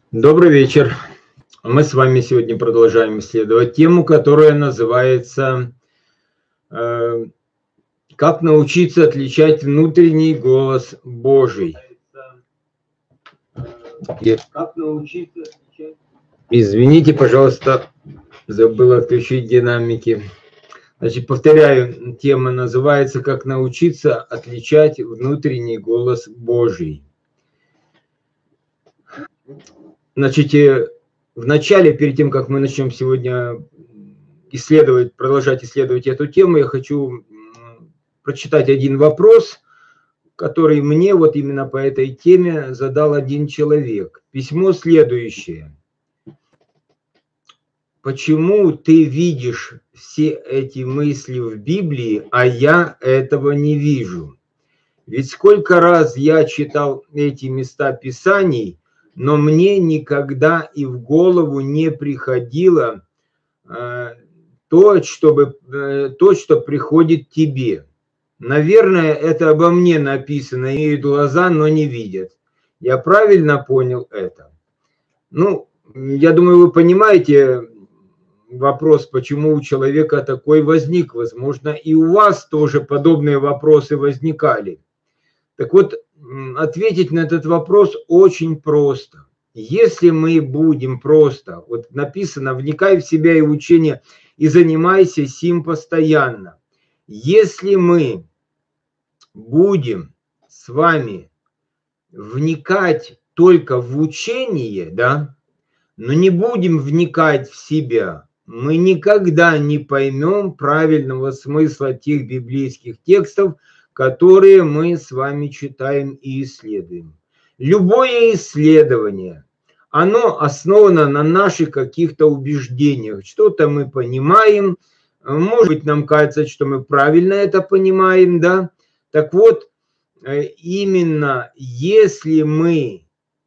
Добрый вечер. Мы с вами сегодня продолжаем исследовать тему, которая называется «Как научиться отличать внутренний голос Божий». Извините, пожалуйста, забыл отключить динамики. Значит, повторяю, тема называется «Как научиться отличать внутренний голос Божий». Значит, вначале, перед тем, как мы начнем сегодня продолжать исследовать эту тему, я хочу прочитать один вопрос, который мне вот именно по этой теме задал один человек. Письмо следующее. Почему ты видишь все эти мысли в Библии, а я этого не вижу? Ведь сколько раз я читал эти места Писаний, но мне никогда и в голову не приходило то, что приходит тебе. Наверное, это обо мне написано, имеют глаза, но не видят. Я правильно понял это? Я думаю, вы понимаете вопрос, почему у человека такой возник. Возможно, и у вас тоже подобные вопросы возникали. Так вот, ответить на этот вопрос очень просто. Если мы будем просто, вот написано, вникай в себя и в учение, и занимайся сим постоянно. Если мы будем с вами вникать только в учение, да, но не будем вникать в себя, мы никогда не поймем правильного смысла тех библейских текстов, которые мы с вами читаем и исследуем. Любое исследование, оно основано на наших каких-то убеждениях. Что-то мы понимаем, может быть, нам кажется, что мы правильно это понимаем, да. Так вот, именно если мы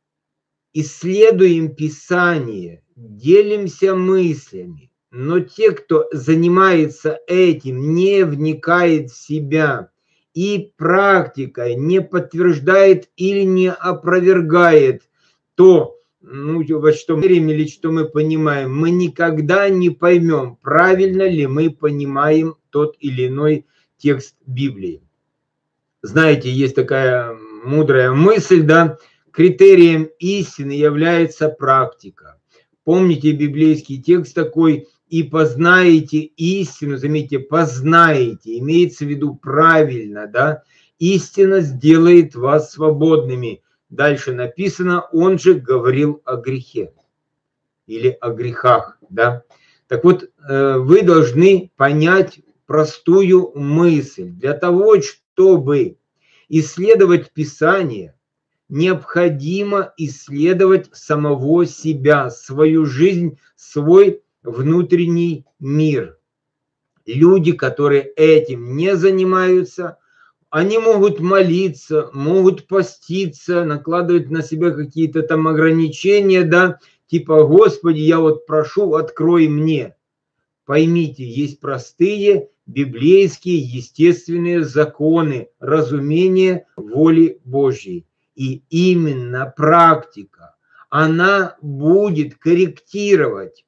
исследуем Писание, делимся мыслями, но те, кто занимается этим, не вникает в себя и практикой не подтверждает или не опровергает то, во что мы верим или что мы понимаем, мы никогда не поймем, правильно ли мы понимаем тот или иной текст Библии. Знаете, есть такая мудрая мысль, да, критерием истины является практика. Помните библейский текст такой: «И познаете истину», заметьте, познаете, имеется в виду правильно, да, истина сделает вас свободными. Дальше написано, он же говорил о грехе или о грехах, да. Так вот, вы должны понять простую мысль. Для того, чтобы исследовать Писание, необходимо исследовать самого себя, свою жизнь, свой внутренний мир. Люди, которые этим не занимаются, они могут молиться, могут поститься, накладывать на себя какие-то там ограничения, да, типа: «Господи, я вот прошу, открой мне». Поймите, есть простые библейские естественные законы разумения воли Божьей. И именно практика, она будет корректировать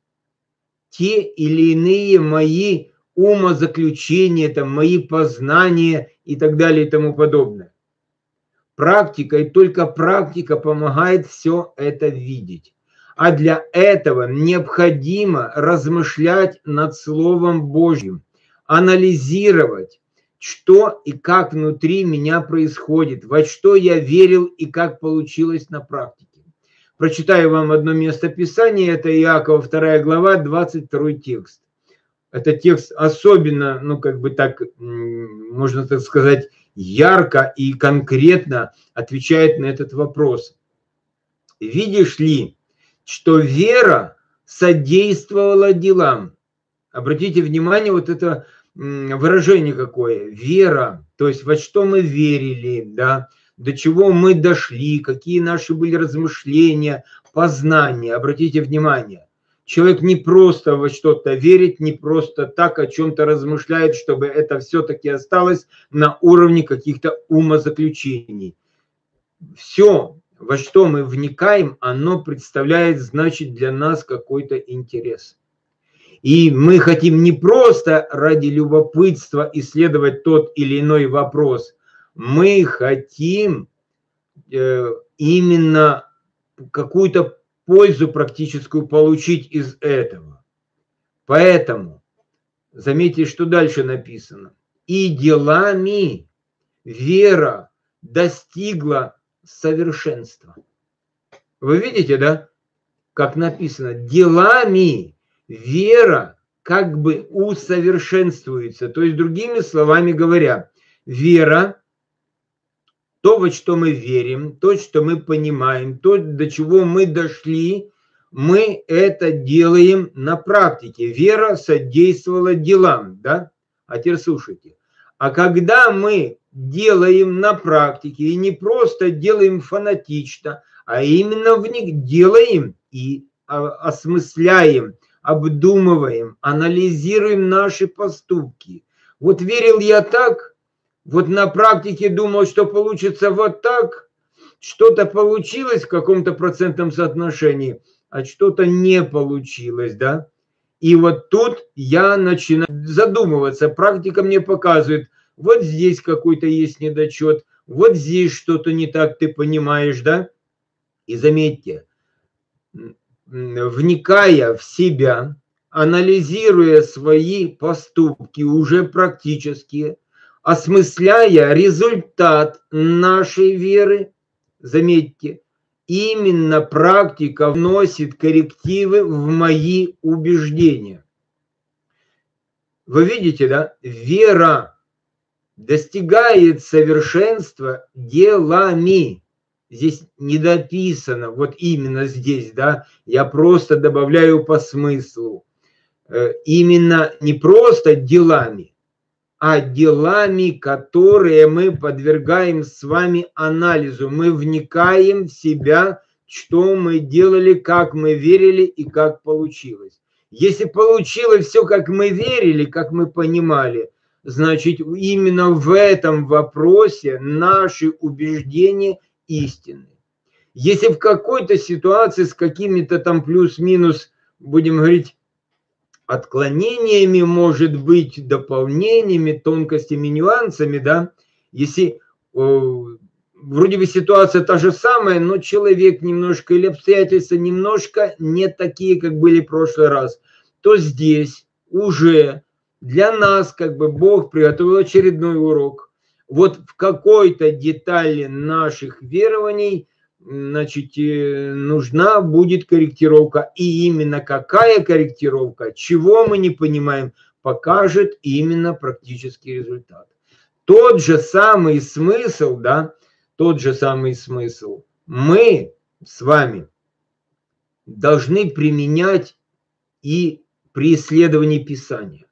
те или иные мои умозаключения, там, мои познания и так далее и тому подобное. Практика, и только практика помогает все это видеть. А для этого необходимо размышлять над Словом Божьим, анализировать, что и как внутри меня происходит, во что я верил и как получилось на практике. Прочитаю вам одно место Писания, это Иакова 2 глава, 22 текст. Этот текст особенно, можно так сказать, ярко и конкретно отвечает на этот вопрос. Видишь ли, что вера содействовала делам? Обратите внимание, вот это выражение какое. Вера, то есть во что мы верили, да, до чего мы дошли, какие наши были размышления, познания. Обратите внимание. Человек не просто во что-то верит, не просто так о чем-то размышляет, чтобы это все-таки осталось на уровне каких-то умозаключений. Все во что мы вникаем, оно представляет, значит, для нас какой-то интерес. И мы хотим не просто ради любопытства исследовать тот или иной вопрос, мы хотим именно какую-то пользу практическую получить из этого. Поэтому, заметьте, что дальше написано. И делами вера достигла совершенства. Вы видите, да, как написано? Делами вера как бы усовершенствуется. То есть, другими словами говоря, вера, то, во что мы верим, то, что мы понимаем, то, до чего мы дошли, мы это делаем на практике. Вера содействовала делам, да? А теперь слушайте. А когда мы делаем на практике, и не просто делаем фанатично, а именно в них делаем и осмысляем, обдумываем, анализируем наши поступки. Вот верил я так, вот на практике думал, что получится вот так, что-то получилось в каком-то процентном соотношении, а что-то не получилось, да? И вот тут я начинаю задумываться. Практика мне показывает, вот здесь какой-то есть недочет, вот здесь что-то не так, ты понимаешь, да? И заметьте, вникая в себя, анализируя свои поступки уже практически, осмысляя результат нашей веры, заметьте, именно практика вносит коррективы в мои убеждения. Вы видите, да? Вера достигает совершенства делами. Здесь не дописано, вот именно здесь, да, я просто добавляю по смыслу. Именно не просто делами, а делами, которые мы подвергаем с вами анализу. Мы вникаем в себя, что мы делали, как мы верили и как получилось. Если получилось все, как мы верили, как мы понимали, значит, именно в этом вопросе наши убеждения истинны. Если в какой-то ситуации с какими-то там плюс-минус, будем говорить, отклонениями, может быть, дополнениями, тонкостями, нюансами, да, если вроде бы ситуация та же самая, но человек немножко или обстоятельства немножко не такие, как были в прошлый раз, то здесь уже для нас как бы Бог приготовил очередной урок. Вот в какой-то детали наших верований, значит, нужна будет корректировка. И именно какая корректировка, чего мы не понимаем, покажет именно практический результат. Тот же самый смысл, да, тот же самый смысл мы с вами должны применять и при исследовании Писания.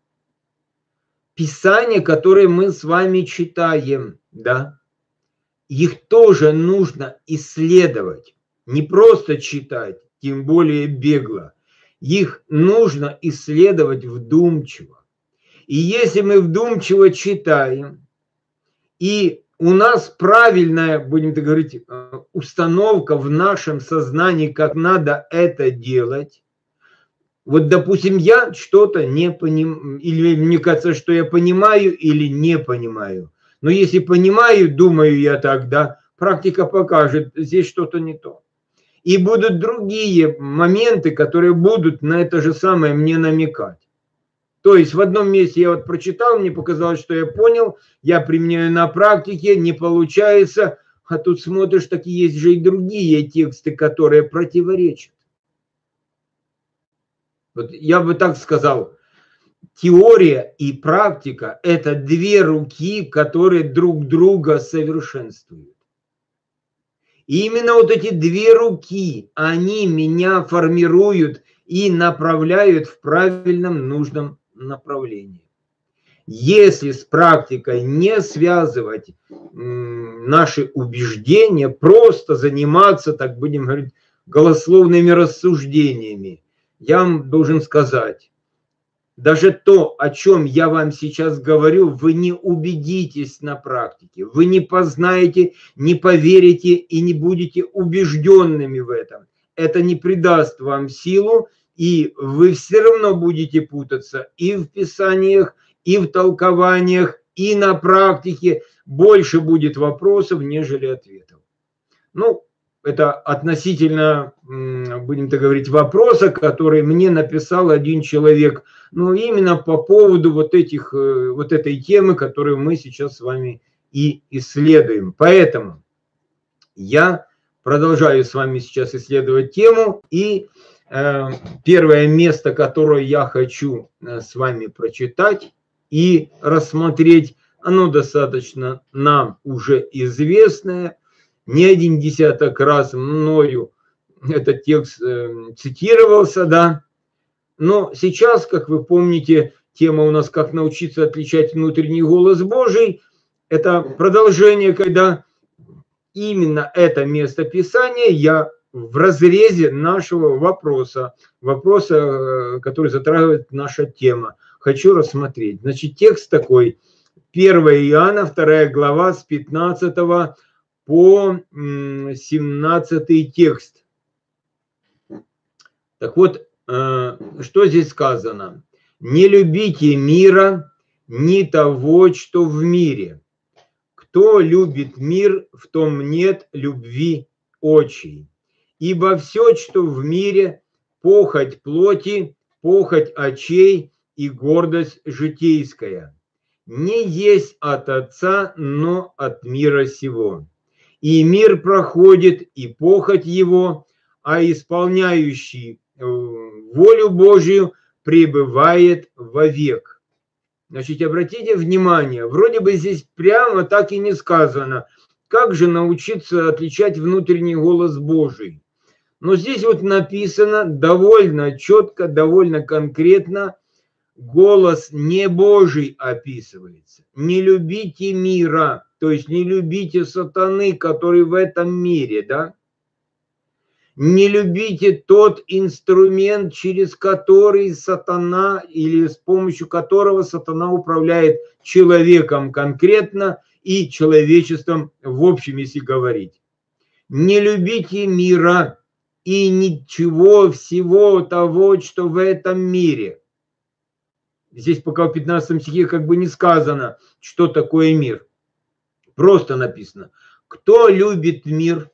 Писания, которые мы с вами читаем, да, их тоже нужно исследовать, не просто читать, тем более бегло. Их нужно исследовать вдумчиво. И если мы вдумчиво читаем, и у нас правильная, будем так говорить, установка в нашем сознании, как надо это делать, вот, допустим, я что-то не понимаю, или мне кажется, что я понимаю или не понимаю. Но если понимаю, думаю я так, да, практика покажет, здесь что-то не то. И будут другие моменты, которые будут на это же самое мне намекать. То есть в одном месте я вот прочитал, мне показалось, что я понял, я применяю на практике, не получается, а тут смотришь, так и есть же и другие тексты, которые противоречат. Вот я бы так сказал, теория и практика – это две руки, которые друг друга совершенствуют. И именно вот эти две руки, они меня формируют и направляют в правильном, нужном направлении. Если с практикой не связывать наши убеждения, просто заниматься, так будем говорить, голословными рассуждениями, я вам должен сказать, даже то, о чем я вам сейчас говорю, вы не убедитесь на практике, вы не познаете, не поверите и не будете убежденными в этом. Это не придаст вам силу, и вы все равно будете путаться и в писаниях, и в толкованиях, и на практике. Больше будет вопросов, нежели ответов. Ну, это относительно, будем так говорить, вопроса, который мне написал один человек, ну, именно по поводу вот этой темы, которую мы сейчас с вами и исследуем. Поэтому я продолжаю с вами сейчас исследовать тему, и первое место, которое я хочу с вами прочитать и рассмотреть, оно достаточно нам уже известное. Не один десяток раз мною этот текст цитировался, да. Но сейчас, как вы помните, тема у нас «Как научиться отличать внутренний голос Божий». Это продолжение, когда именно это место Писания я в разрезе нашего вопроса, который затрагивает наша тема, хочу рассмотреть. Значит, текст такой, 1 Иоанна, 2 глава, с 15 по 17 текст. Так вот, что здесь сказано? «Не любите мира, ни того, что в мире. Кто любит мир, в том нет любви отчей. Ибо все, что в мире, похоть плоти, похоть очей и гордость житейская, не есть от Отца, но от мира сего. И мир проходит, и похоть его, а исполняющий волю Божию пребывает вовек». Значит, обратите внимание, вроде бы здесь прямо так и не сказано, как же научиться отличать внутренний голос Божий. Но здесь вот написано довольно четко, довольно конкретно, голос не Божий описывается. Не любите мира, то есть не любите сатаны, который в этом мире, да? Не любите тот инструмент, через который сатана или с помощью которого сатана управляет человеком конкретно и человечеством в общем, если говорить. Не любите мира и ничего всего того, что в этом мире. Здесь пока в 15 стихе как бы не сказано, что такое мир. Просто написано, кто любит мир,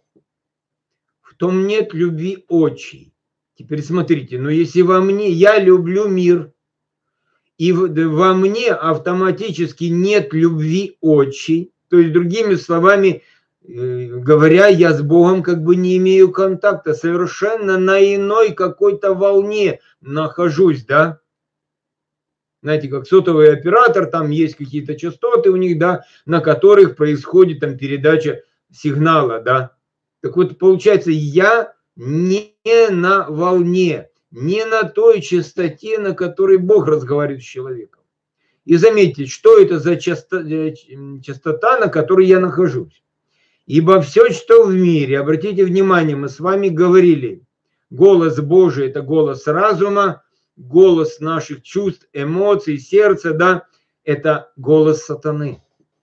в том нет любви отчей. Теперь смотрите, но если во мне, я люблю мир, и во мне автоматически нет любви отчей, то есть другими словами говоря, я с Богом как бы не имею контакта, совершенно на иной какой-то волне нахожусь, да. Знаете, как сотовый оператор, там есть какие-то частоты у них, да, на которых происходит там передача сигнала, да. Так вот, получается, я не на волне, не на той частоте, на которой Бог разговаривает с человеком. И заметьте, что это за частота, на которой я нахожусь. Ибо все, что в мире, обратите внимание, мы с вами говорили, голос Божий – это голос разума, голос наших чувств, эмоций, сердца, да, это голос сатаны.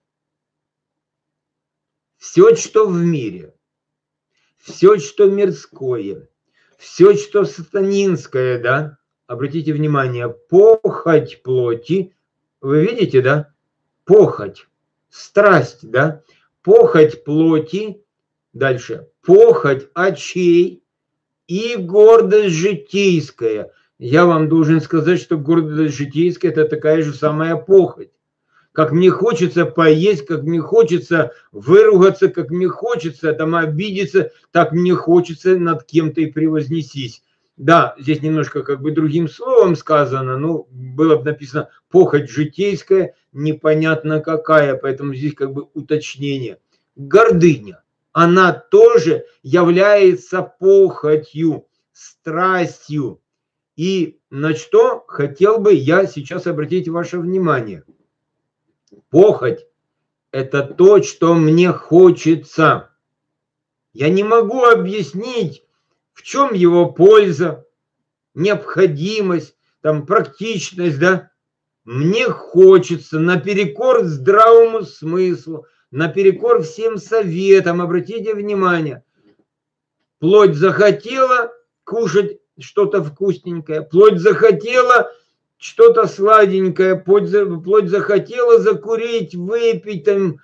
Все, что в мире, все, что мирское, все, что сатанинское, да, обратите внимание, похоть плоти, вы видите, да, похоть, страсть, да, похоть плоти, дальше, похоть очей и гордость житейская. Я вам должен сказать, что гордость житейская – это такая же самая похоть. Как мне хочется поесть, как мне хочется выругаться, как мне хочется там обидеться, так мне хочется над кем-то и превознесись. Да, здесь немножко как бы другим словом сказано, но было бы написано похоть житейская, непонятно какая, поэтому здесь как бы уточнение. Гордыня, она тоже является похотью, страстью. И на что хотел бы я сейчас обратить ваше внимание. Похоть – это то, что мне хочется. Я не могу объяснить, в чем его польза, необходимость. там практичность, да, мне хочется наперекор здравому смыслу, наперекор всем советам, обратите внимание, плоть захотела кушать что-то вкусненькое, плоть захотела что-то сладенькое, плоть захотела закурить, выпить, там,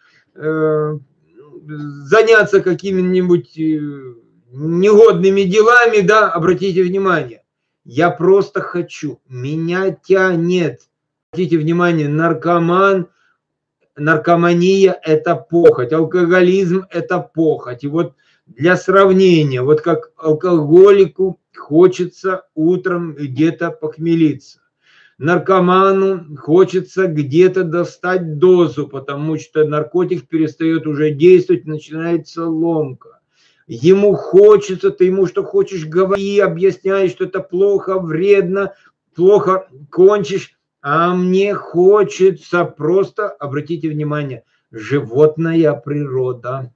заняться какими-нибудь негодными делами, да, обратите внимание. Я просто хочу, меня тянет. Обратите внимание, наркомания – это похоть, алкоголизм – это похоть. И вот для сравнения, вот как алкоголику хочется утром где-то похмелиться, наркоману хочется где-то достать дозу, потому что наркотик перестает уже действовать, начинается ломка. Ему хочется, ты ему что хочешь говори, объясняй, что это плохо, вредно, плохо кончишь, а мне хочется просто, обратите внимание, животная природа.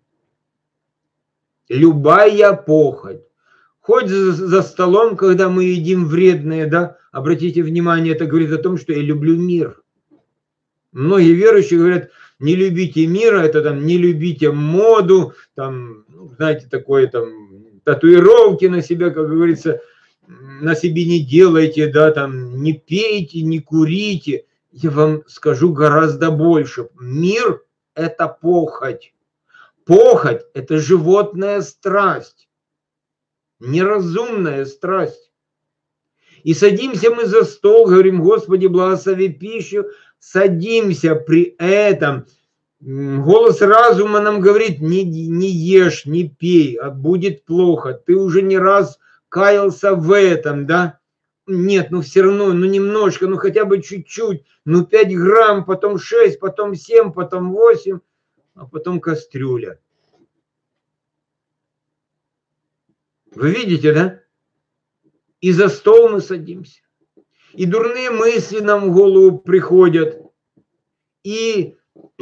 Любая похоть. Хоть за столом, когда мы едим вредное, да, обратите внимание, это говорит о том, что я люблю мир. Многие верующие говорят, не любите мира, это там не любите моду, там, знаете, такое там, татуировки на себя, как говорится, на себе не делайте, да, там, не пейте, не курите. Я вам скажу гораздо больше. Мир – это похоть. Похоть – это животная страсть, неразумная страсть. И садимся мы за стол, говорим, Господи, благослови пищу, садимся при этом. Голос разума нам говорит, не ешь, не пей, а будет плохо. Ты уже не раз каялся в этом, да? Нет, ну все равно, ну немножко, ну хотя бы чуть-чуть, ну 5 грамм, потом 6, потом 7, потом 8, а потом кастрюля. Вы видите, да? И за стол мы садимся. И дурные мысли нам в голову приходят. И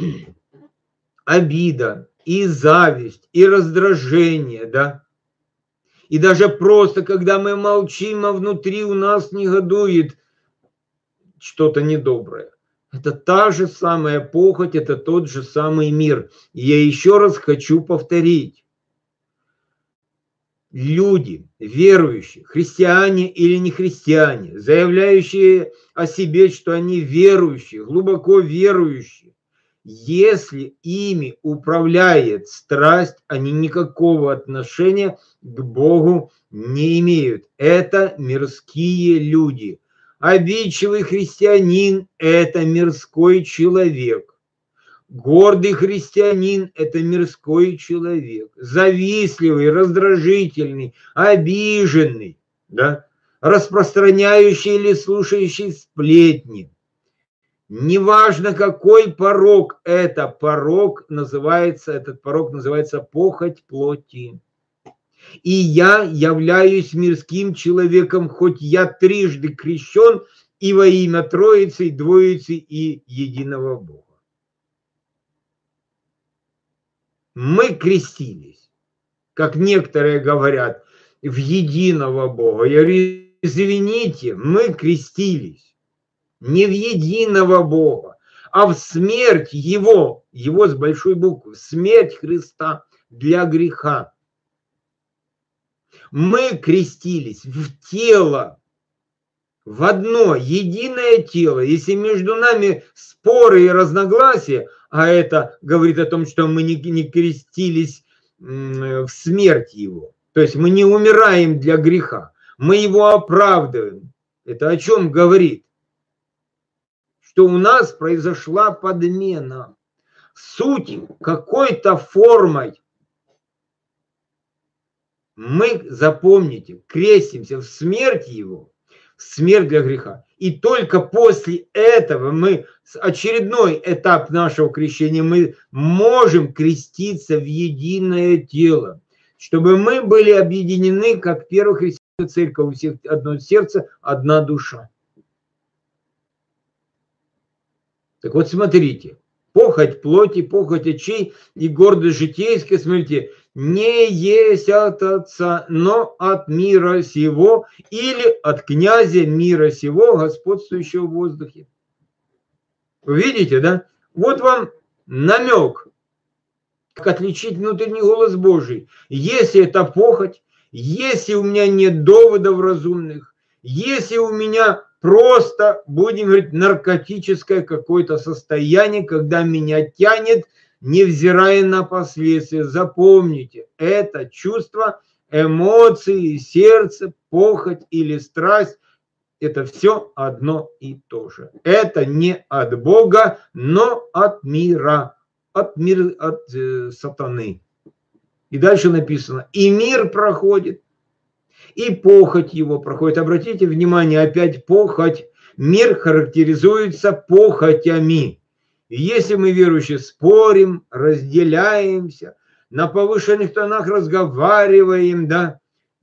обида, и зависть, и раздражение, да. И даже просто, когда мы молчим, а внутри у нас негодует что-то недоброе. Это та же самая похоть, это тот же самый мир. И я еще раз хочу повторить. Люди, верующие, христиане или не христиане, заявляющие о себе, что они верующие, глубоко верующие, если ими управляет страсть, они никакого отношения к Богу не имеют. Это мирские люди. Обидчивый христианин – это мирской человек. Гордый христианин – это мирской человек, завистливый, раздражительный, обиженный, да? Распространяющий или слушающий сплетни. Неважно, какой порок это, этот порок называется похоть плоти. И я являюсь мирским человеком, хоть я трижды крещен и во имя Троицы, Двоицы и Единого Бога. Мы крестились, как некоторые говорят, в единого Бога. Я говорю, извините, мы крестились не в единого Бога, а в смерть Его с большой буквы, смерть Христа для греха. Мы крестились в тело, в одно единое тело. Если между нами споры и разногласия, а это говорит о том, что мы не крестились в смерть Его, то есть мы не умираем для греха, мы Его оправдываем. Это о чем говорит? Что у нас произошла подмена. Суть какой-то формой. Мы, запомните, крестимся в смерть Его, смерть для греха. И только после этого мы, очередной этап нашего крещения, мы можем креститься в единое тело, чтобы мы были объединены, как первая христианская церковь, у всех одно сердце, одна душа. Так вот, смотрите, похоть плоти, похоть очей и гордость житейская, смотрите, не есть от Отца, но от мира сего или от князя мира сего, господствующего в воздухе. Вы видите, да? Вот вам намек, как отличить внутренний голос Божий. Если это похоть, если у меня нет доводов разумных, если у меня просто, будем говорить, наркотическое какое-то состояние, когда меня тянет, невзирая на последствия. Запомните, это чувство, эмоции, сердце, похоть или страсть, это все одно и то же. Это не от Бога, но от мира, от сатаны. И дальше написано, и мир проходит, и похоть его проходит. Обратите внимание, опять похоть. Мир характеризуется похотями. И если мы, верующие, спорим, разделяемся, на повышенных тонах разговариваем, да,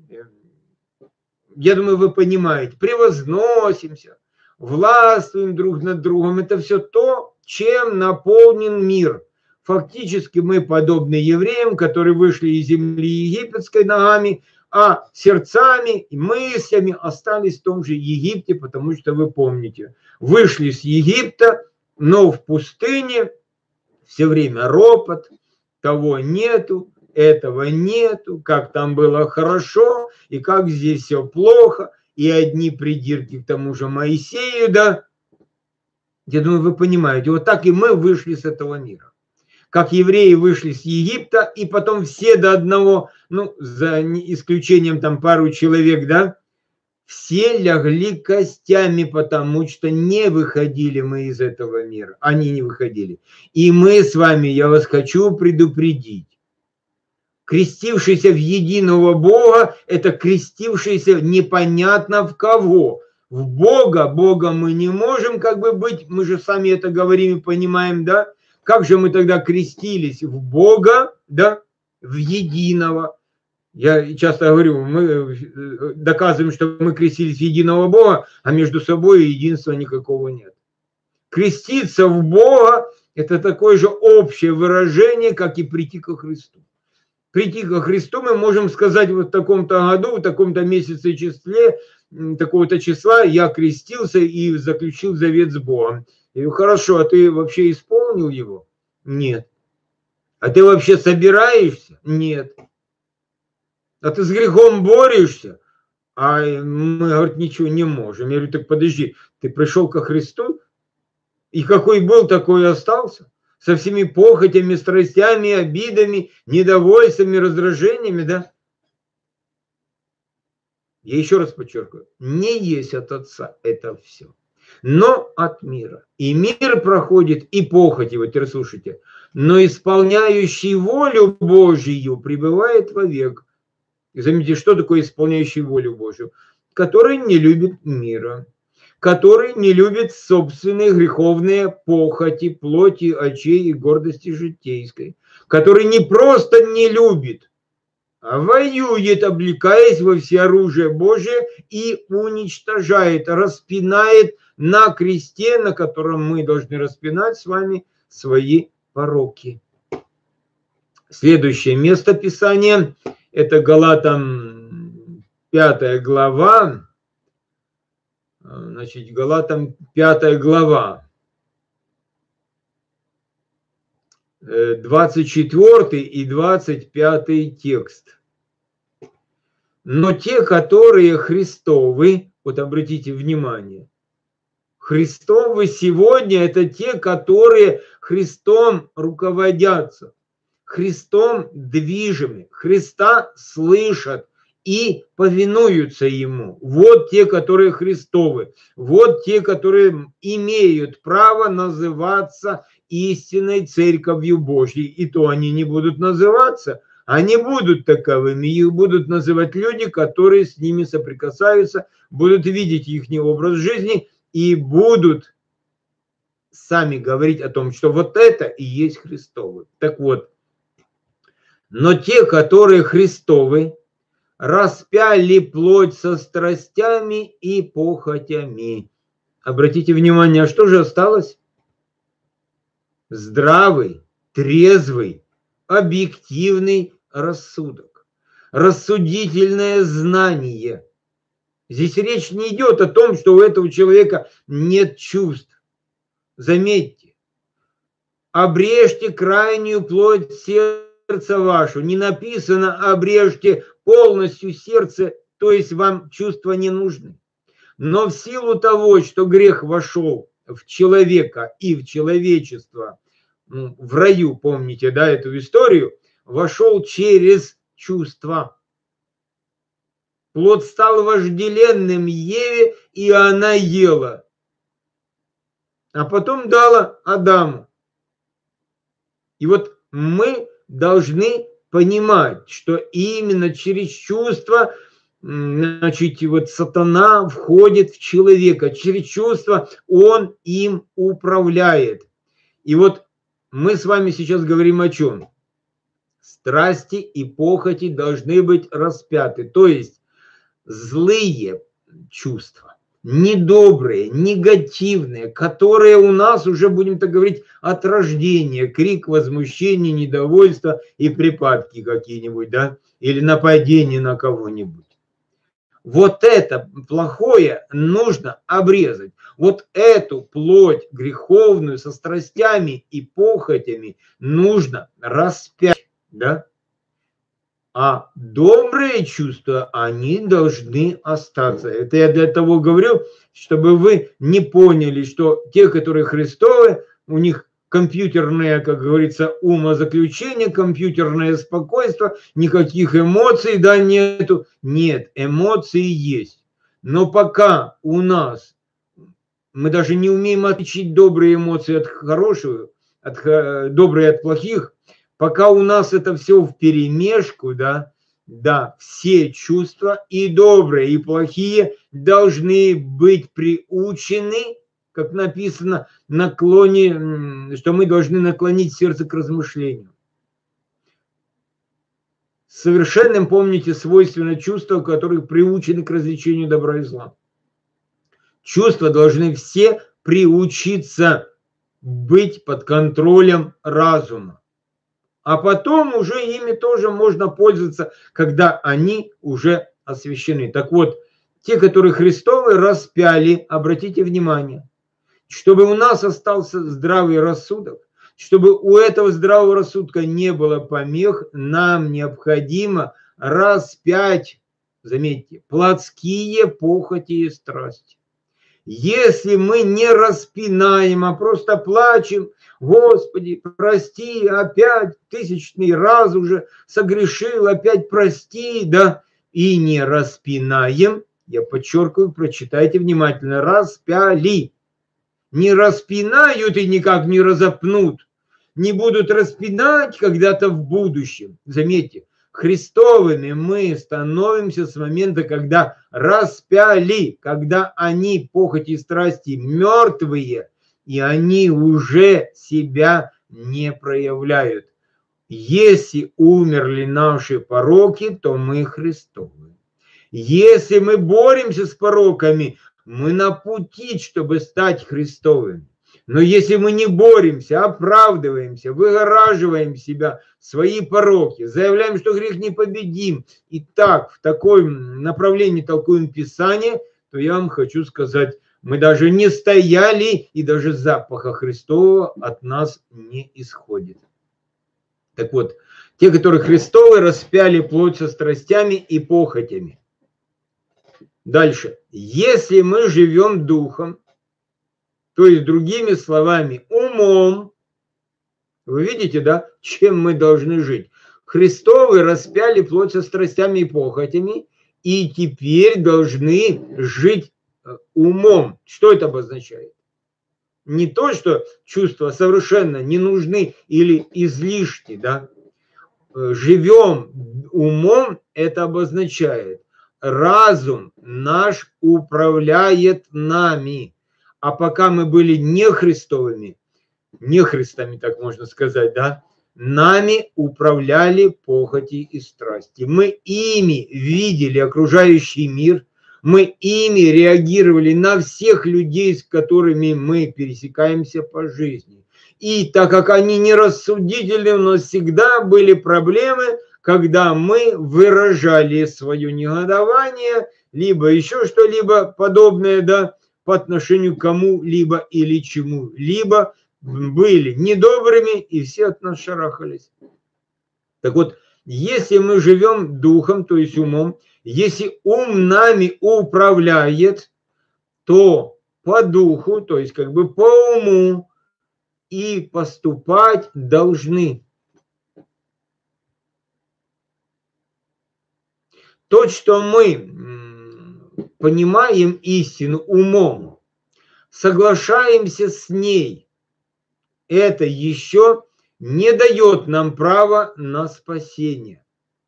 я думаю, вы понимаете, превозносимся, властвуем друг над другом, это все то, чем наполнен мир. Фактически мы подобны евреям, которые вышли из земли египетской ногами, а сердцами и мыслями остались в том же Египте, потому что вы помните, вышли с Египта, но в пустыне все время ропот, того нету, этого нету, как там было хорошо, и как здесь все плохо, и одни придирки к тому же Моисею, да. Я думаю, вы понимаете, вот так и мы вышли с этого мира. Как евреи вышли с Египта, и потом все до одного, ну, за исключением там пару человек, да, все лягли костями, потому что не выходили мы из этого мира. Они не выходили. И мы с вами, я вас хочу предупредить, крестившийся в единого Бога, это крестившийся непонятно в кого. В Бога, Бога мы не можем как бы быть, мы же сами это говорим и понимаем, да? Как же мы тогда крестились? В Бога, да? В единого. Я часто говорю, мы доказываем, что мы крестились в единого Бога, а между собой единства никакого нет. Креститься в Бога – это такое же общее выражение, как и прийти ко Христу. Прийти ко Христу мы можем сказать вот в таком-то году, в таком-то месяце и числе, такого-то числа я крестился и заключил завет с Богом. Я говорю, хорошо, а ты вообще исполнил его? Нет. А ты вообще собираешься? Нет. А ты с грехом борешься? А мы, говорит, ничего не можем. Я говорю, так подожди, ты пришел ко Христу, и какой был, такой и остался? Со всеми похотями, страстями, обидами, недовольствами, раздражениями, да? Я еще раз подчеркиваю, не есть от Отца это все, но от мира. И мир проходит, и похоть его, теперь слушайте, но исполняющий волю Божию пребывает вовек. И заметьте, что такое исполняющий волю Божию? Который не любит мира, который не любит собственные греховные похоти, плоти, очей и гордости житейской, который не просто не любит, а воюет, облекаясь во всеоружие Божие и уничтожает, распинает на кресте, на котором мы должны распинать с вами свои пороки. Следующее место Писания – это Галатам 5 глава. Значит, Галатам 5 глава, 24 и 25 текст. Но те, которые Христовы, вот обратите внимание, Христовы сегодня – это те, которые Христом руководятся, Христом движимы, Христа слышат и повинуются Ему. Вот те, которые Христовы, вот те, которые имеют право называться истинной Церковью Божьей. И то они не будут называться, они будут таковыми, их будут называть люди, которые с ними соприкасаются, будут видеть их образ жизни и будут сами говорить о том, что вот это и есть Христовы. Так вот, но те, которые Христовы, распяли плоть со страстями и похотями. Обратите внимание, а что же осталось? Здравый, трезвый, объективный рассудок, рассудительное знание. Здесь речь не идет о том, что у этого человека нет чувств. Заметьте, обрежьте крайнюю плоть сердца вашу. Не написано обрежьте полностью сердце, то есть вам чувства не нужны. Но в силу того, что грех вошел в человека и в человечество, в раю, помните, да, эту историю, вошел через чувства. Плод стал вожделенным Еве, и она ела. А потом дала Адаму. И вот мы должны понимать, что именно через чувства, значит, вот сатана входит в человека. Через чувства он им управляет. И вот мы с вами сейчас говорим о чем? Страсти и похоти должны быть распяты. То есть злые чувства, недобрые, негативные, которые у нас уже, будем так говорить, от рождения, крик, возмущение, недовольство и припадки какие-нибудь, да, или нападение на кого-нибудь. Вот это плохое нужно обрезать. Вот эту плоть греховную со страстями и похотями нужно распять, да. А добрые чувства, они должны остаться. Это я для того говорю, чтобы вы не поняли, что те, которые Христовы, у них компьютерное, как говорится, умозаключение, компьютерное спокойствие, никаких эмоций, да, нету. Нет, эмоции есть. Но пока у нас мы даже не умеем отличить добрые эмоции от хороших, добрые от плохих, пока у нас это все вперемешку, да, все чувства, и добрые, и плохие, должны быть приучены, как написано, что мы должны наклонить сердце к размышлению. Совершенным, помните, свойственно чувства, которые приучены к развлечению добра и зла. Чувства должны все приучиться быть под контролем разума. А потом уже ими тоже можно пользоваться, когда они уже освящены. Так вот, те, которые Христовы, распяли, обратите внимание, чтобы у нас остался здравый рассудок, чтобы у этого здравого рассудка не было помех, нам необходимо распять, заметьте, плотские похоти и страсти. Если мы не распинаем, а просто плачем, Господи, прости, опять 1000-й раз уже согрешил, опять прости, да, и не распинаем, я подчеркиваю, прочитайте внимательно, распяли. Не распинают и никак не разопнут, не будут распинать когда-то в будущем. Заметьте, Христовыми мы становимся с момента, когда распяли, когда они, похоти и страсти, мертвые, и они уже себя не проявляют. Если умерли наши пороки, то мы Христовы. Если мы боремся с пороками, мы на пути, чтобы стать Христовыми. Но если мы не боремся, оправдываемся, выгораживаем себя, свои пороки, заявляем, что грех непобедим, и так в таком направлении толкуем Писание, то я вам хочу сказать, мы даже не стояли, и даже запаха Христового от нас не исходит. Так вот, те, которые Христовы, распяли плоть со страстями и похотями. Дальше. Если мы живем духом, то есть, другими словами, умом, вы видите, да, чем мы должны жить? Христовы распяли плоть со страстями и похотями, и теперь должны жить умом. Что это обозначает? Не то, что чувства совершенно не нужны или излишни, да. Живем умом, это обозначает, разум наш управляет нами. А пока мы были не Христовыми, не Христами, так можно сказать, да, нами управляли похоти и страсти. Мы ими видели окружающий мир, мы ими реагировали на всех людей, с которыми мы пересекаемся по жизни. И так как они нерассудительны, у нас всегда были проблемы, когда мы выражали свое негодование, либо еще что-либо подобное, да, по отношению к кому-либо или чему-либо, были недобрыми, и все от нас шарахались. Так вот, если мы живем духом, то есть умом, если ум нами управляет, то по духу, то есть как бы по уму и поступать должны. То, что мы понимаем истину умом, соглашаемся с ней, это еще не дает нам права на спасение.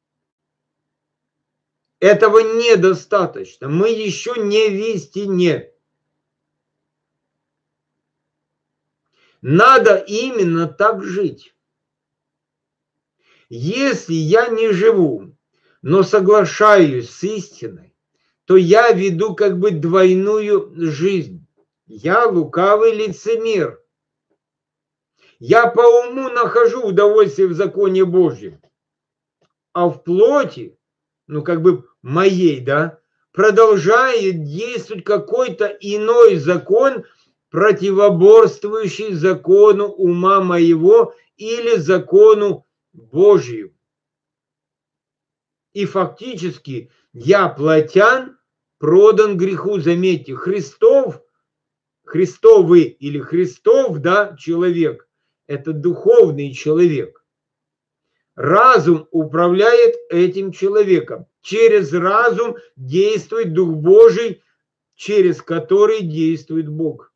Этого недостаточно. Мы еще не в истине. Надо именно так жить. Если я не живу, но соглашаюсь с истиной, то я веду как бы двойную жизнь. Я лукавый лицемер. Я по уму нахожу удовольствие в законе Божьем, а в плоти, ну как бы моей, да, продолжает действовать какой-то иной закон, противоборствующий закону ума моего или закону Божию. И фактически я плотян, продан греху. Заметьте, Христовый или Христов, да, человек, это духовный человек. Разум управляет этим человеком. Через разум действует Дух Божий, через который действует Бог.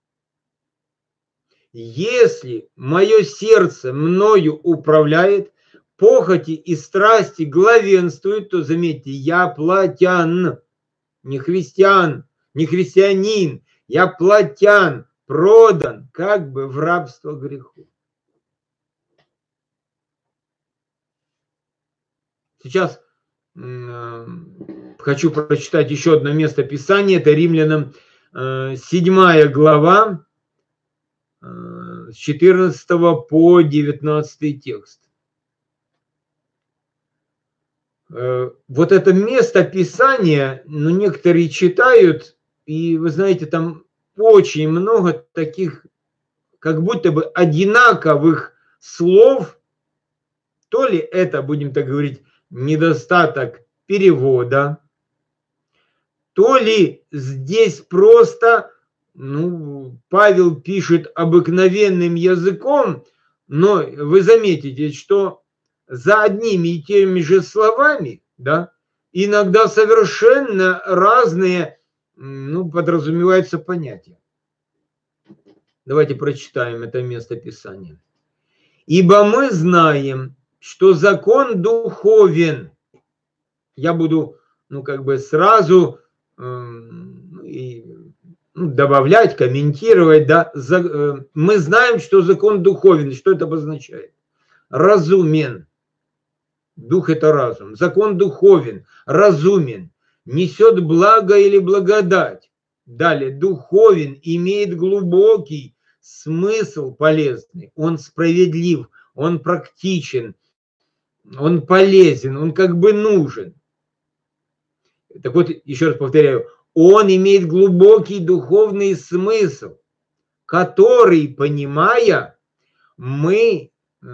Если мое сердце мною управляет, похоти и страсти главенствуют, то заметьте, я плотян, не христианин, я плотян, продан как бы в рабство греху. Сейчас хочу прочитать еще одно место Писания, это Римлянам 7 глава, с 14 по 19 текст. Вот это место Писания, ну, некоторые читают, и вы знаете, там очень много таких, как будто бы одинаковых слов, то ли это, будем так говорить, недостаток перевода, то ли здесь просто, ну, Павел пишет обыкновенным языком, но вы заметите, что за одними и теми же словами, да, иногда совершенно разные, ну, подразумеваются понятия. Давайте прочитаем это место Писания. «Ибо мы знаем, что закон духовен». Я буду, ну, как бы сразу добавлять, комментировать, да. Мы знаем, что закон духовен. Что это обозначает? Разумен. Дух – это разум. Закон духовен, разумен, несет благо или благодать. Далее, духовен, имеет глубокий смысл полезный. Он справедлив, он практичен, он полезен, он как бы нужен. Так вот, еще раз повторяю, он имеет глубокий духовный смысл, который, понимая, мы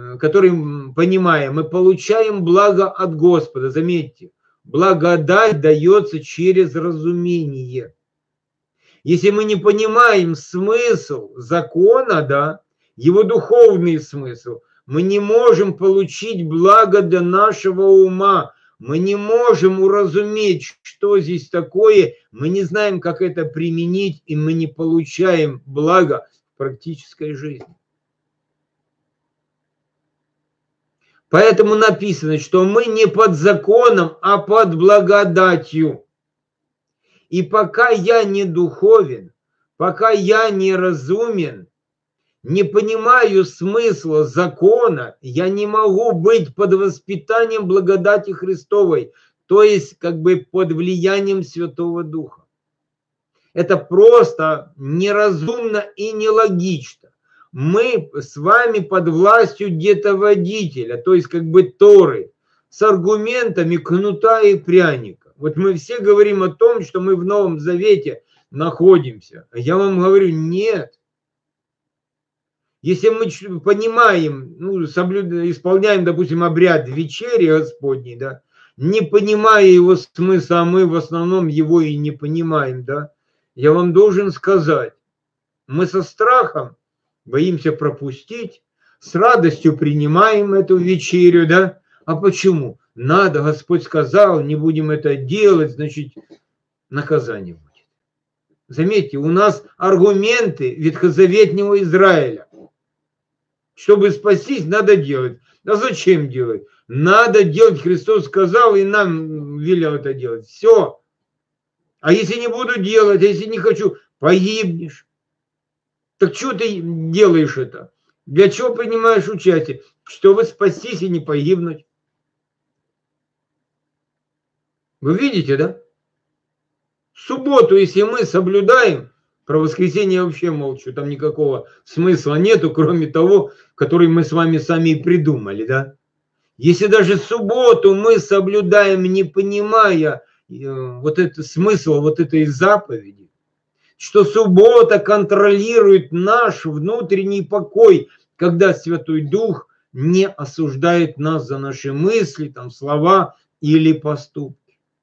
получаем благо от Господа. Заметьте, благодать дается через разумение. Если мы не понимаем смысл закона, да, его духовный смысл, мы не можем получить благо для нашего ума. Мы не можем уразуметь, что здесь такое. Мы не знаем, как это применить, и мы не получаем благо в практической жизни. Поэтому написано, что мы не под законом, а под благодатью. И пока я не духовен, пока я не разумен, не понимаю смысла закона, я не могу быть под воспитанием благодати Христовой, то есть как бы под влиянием Святого Духа. Это просто неразумно и нелогично. Мы с вами под властью детоводителя, то есть как бы Торы. с аргументами кнута и пряника. Вот мы все говорим о том, что мы в Новом Завете находимся. А я вам говорю, нет. Если мы понимаем, исполняем, допустим, обряд вечери Господней, да, не понимая его смысла, а мы в основном его и не понимаем, да, я вам должен сказать, мы со страхом боимся пропустить, с радостью принимаем эту вечерю, да, а почему? Надо, Господь сказал, не будем это делать, значит, наказание будет. Заметьте, у нас аргументы ветхозаветнего Израиля. Чтобы спастись, надо делать. А зачем делать? Надо делать, Христос сказал, и нам велел это делать. Все. А если не буду делать, а если не хочу, погибнешь. Так что ты делаешь это? Для чего принимаешь участие? Чтобы спастись и не погибнуть. Вы видите, да? В субботу, если мы соблюдаем, про воскресенье я вообще молчу, там никакого смысла нету, кроме того, который мы с вами сами и придумали, да? Если даже субботу мы соблюдаем, не понимая вот это смысл вот этой заповеди, что суббота контролирует наш внутренний покой, когда Святой Дух не осуждает нас за наши мысли, там, слова или поступки.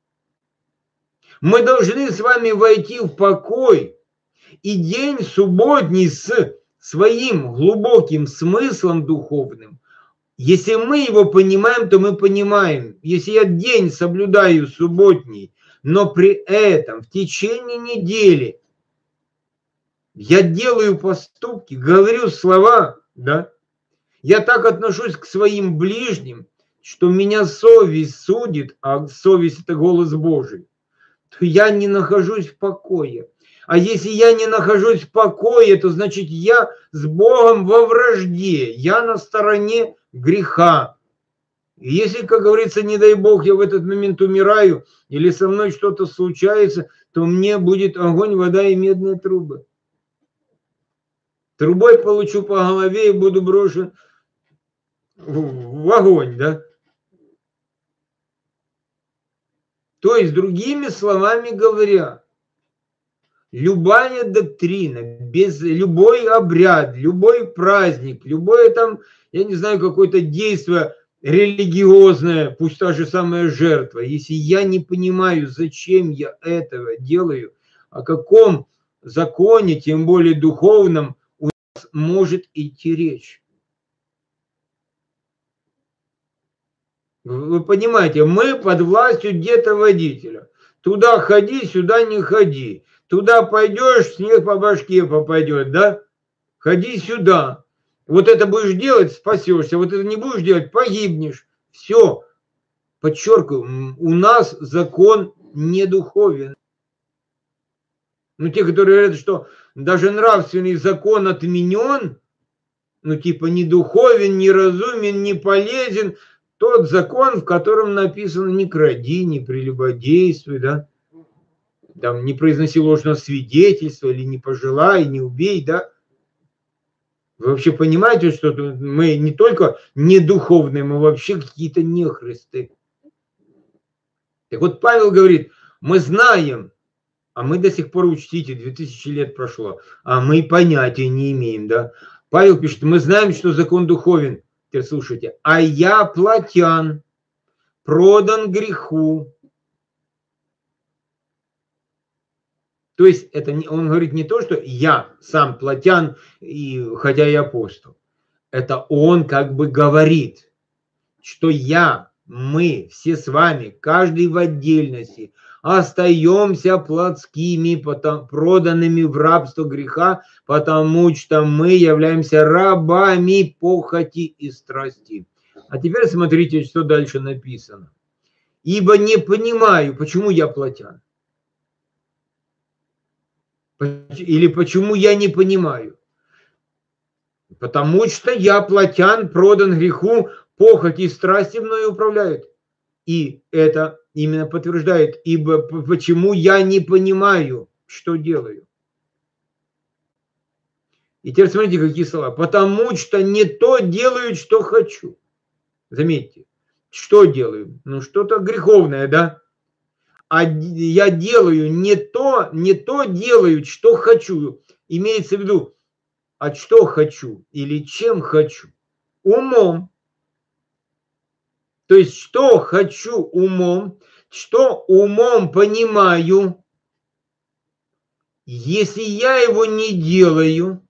Мы должны с вами войти в покой, и день субботний с своим глубоким смыслом духовным, если мы его понимаем, то мы понимаем, если я день соблюдаю субботний, но при этом в течение недели я делаю поступки, говорю слова, да, я так отношусь к своим ближним, что меня совесть судит, а совесть – это голос Божий, то я не нахожусь в покое. А если я не нахожусь в покое, то значит я с Богом во вражде, я на стороне греха. И если, как говорится, не дай Бог, я в этот момент умираю, или со мной что-то случается, то мне будет огонь, вода и медные трубы. Трубой получу по голове и буду брошен в огонь, да? То есть, другими словами говоря, любая доктрина, без любой обряд, любой праздник, любое там, я не знаю, какое-то действие религиозное, пусть та же самая жертва, если я не понимаю, зачем я этого делаю, о каком законе, тем более духовном, у нас может идти речь. Вы понимаете, мы под властью где-то водителя. Туда ходи, сюда не ходи. Туда пойдешь, снег по башке попадет, да? Ходи сюда. Вот это будешь делать, спасешься. Вот это не будешь делать, погибнешь. Все. Подчеркиваю, у нас закон не духовен. Ну, те, которые говорят, что даже нравственный закон отменен, ну, типа, не духовен, не разумен, не полезен, тот закон, в котором написано не кради, не прелюбодействуй, да, там, не произноси ложного свидетельства, или не пожелай, не убей, да. Вы вообще понимаете, что мы не только не духовные, мы вообще какие-то нехристы. Так вот, Павел говорит, мы знаем, а мы до сих пор, учтите, 2000 лет прошло, а мы понятия не имеем, да. Павел пишет, мы знаем, что закон духовен. Теперь слушайте, а я плотян, продан греху. То есть это он говорит не то, что я сам плотян, хотя и апостол. Это он как бы говорит, что мы все с вами, каждый в отдельности, остаемся плотскими, проданными в рабство греха, потому что мы являемся рабами похоти и страсти. А теперь смотрите, что дальше написано. Ибо не понимаю, почему я плотян. Или почему я не понимаю. Потому что я плотян, продан греху, похоть и страсти мною управляют. И это именно подтверждает, ибо почему я не понимаю, что делаю. И теперь смотрите, какие слова. Потому что не то делаю, что хочу. Заметьте, что делаю? Ну, что-то греховное, да? А я делаю не то делаю, что хочу. Имеется в виду, а что хочу или чем хочу? Умом. То есть, что хочу умом, что умом понимаю, если я его не делаю,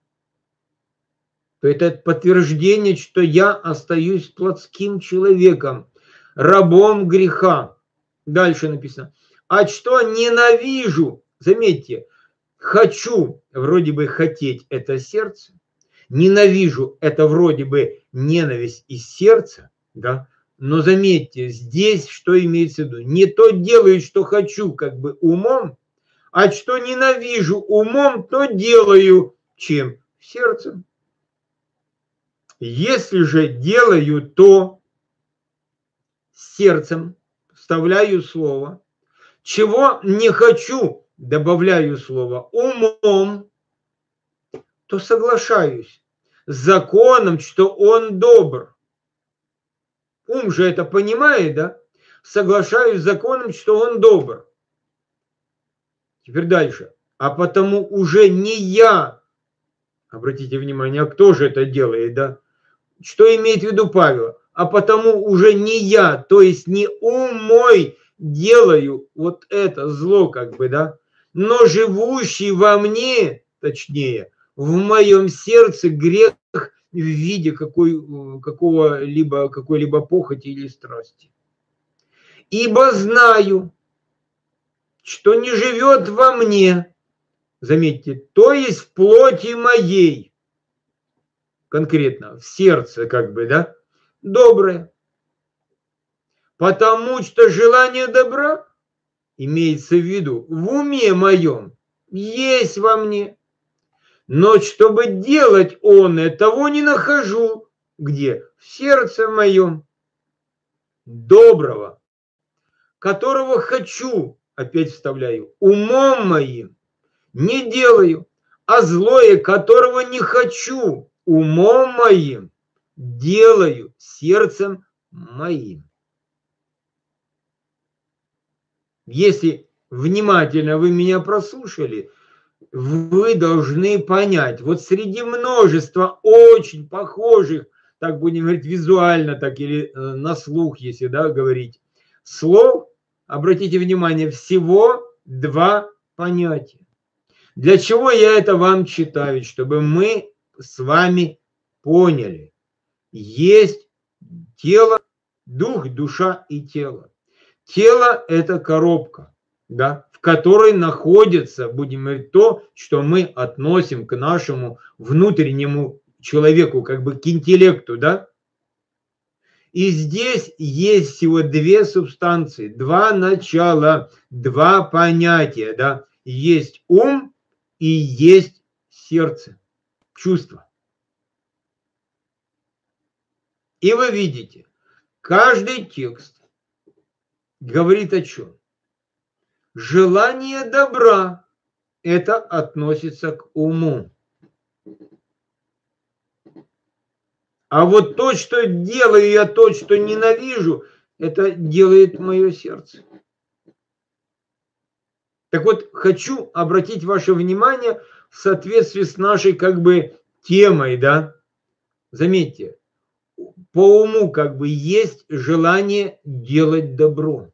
то это подтверждение, что я остаюсь плотским человеком, рабом греха. Дальше написано. А что ненавижу, заметьте, хочу, вроде бы хотеть это сердце, ненавижу, это вроде бы ненависть из сердца, да, но заметьте, здесь что имеется в виду? Не то делаю, что хочу, как бы умом, а что ненавижу умом, то делаю чем? Сердцем. Если же делаю то сердцем, вставляю слово, чего не хочу, добавляю слово умом, то соглашаюсь с законом, что он добр. Ум же это понимает, да? Соглашаюсь с законом, что он добр. Теперь дальше. А потому уже не я, обратите внимание, а кто же это делает, да? Что имеет в виду Павел? А потому уже не я, то есть не ум мой делаю вот это зло, как бы, да? Но живущий во мне, точнее, в моем сердце грех в виде какой-либо похоти или страсти. Ибо знаю, что не живет во мне, заметьте, то есть в плоти моей, конкретно, в сердце, как бы, да, доброе. Потому что желание добра, имеется в виду, в уме моем, есть во мне. Но чтобы делать того не нахожу. Где? В сердце моем. Доброго, которого хочу, опять вставляю, умом моим не делаю, а злое, которого не хочу, умом моим делаю, сердцем моим. Если внимательно вы меня прослушали, вы должны понять, вот среди множества очень похожих, так будем говорить, визуально, так или на слух, если, да, говорить, слов, обратите внимание, всего два понятия. Для чего я это вам читаю? Чтобы мы с вами поняли. Есть тело, дух, душа и тело. Тело – это коробка, да, в которой находится, будем говорить, то, что мы относим к нашему внутреннему человеку, как бы к интеллекту, да. И здесь есть всего две субстанции, два начала, два понятия, да. Есть ум и есть сердце, чувство. И вы видите, каждый текст говорит о чем? Желание добра – это относится к уму. А вот то, что делаю я, то, что ненавижу, это делает мое сердце. Так вот, хочу обратить ваше внимание в соответствии с нашей как бы темой, да. Заметьте, по уму как бы есть желание делать добро.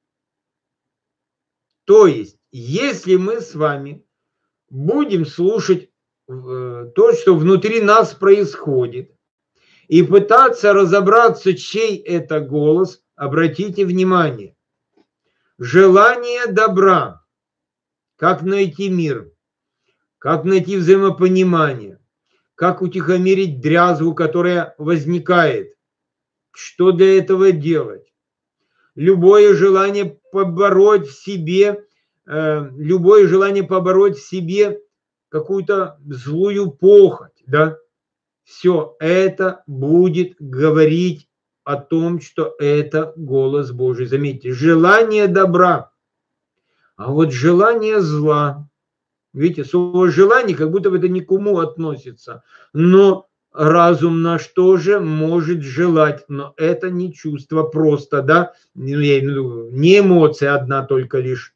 То есть, если мы с вами будем слушать то, что внутри нас происходит, и пытаться разобраться, чей это голос, обратите внимание. Желание добра. Как найти мир? Как найти взаимопонимание? Как утихомирить дрязву, которая возникает? Что для этого делать? Любое желание побороть в себе какую-то злую похоть, да? Все это будет говорить о том, что это голос Божий. Заметьте, желание добра, а вот желание зла. Видите, слово желание как будто бы это ни к уму относится, но разум наш тоже может желать, но это не чувство просто, да, ну, я имею в виду, не эмоция одна только лишь.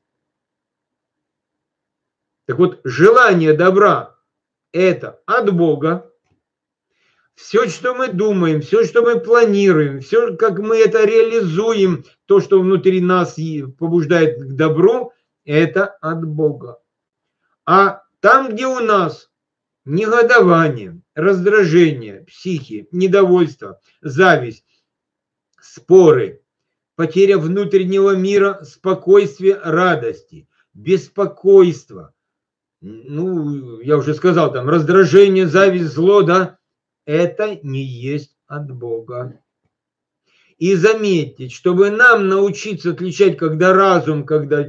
Так вот, желание добра – это от Бога. Все, что мы думаем, все, что мы планируем, все, как мы это реализуем, то, что внутри нас побуждает к добру, это от Бога. А там, где у нас негодование, раздражение, психи, недовольство, зависть, споры, потеря внутреннего мира, спокойствия, радости, беспокойство, ну, я уже сказал, там, раздражение, зависть, зло, да, это не есть от Бога. И заметьте, чтобы нам научиться отличать, когда разум, когда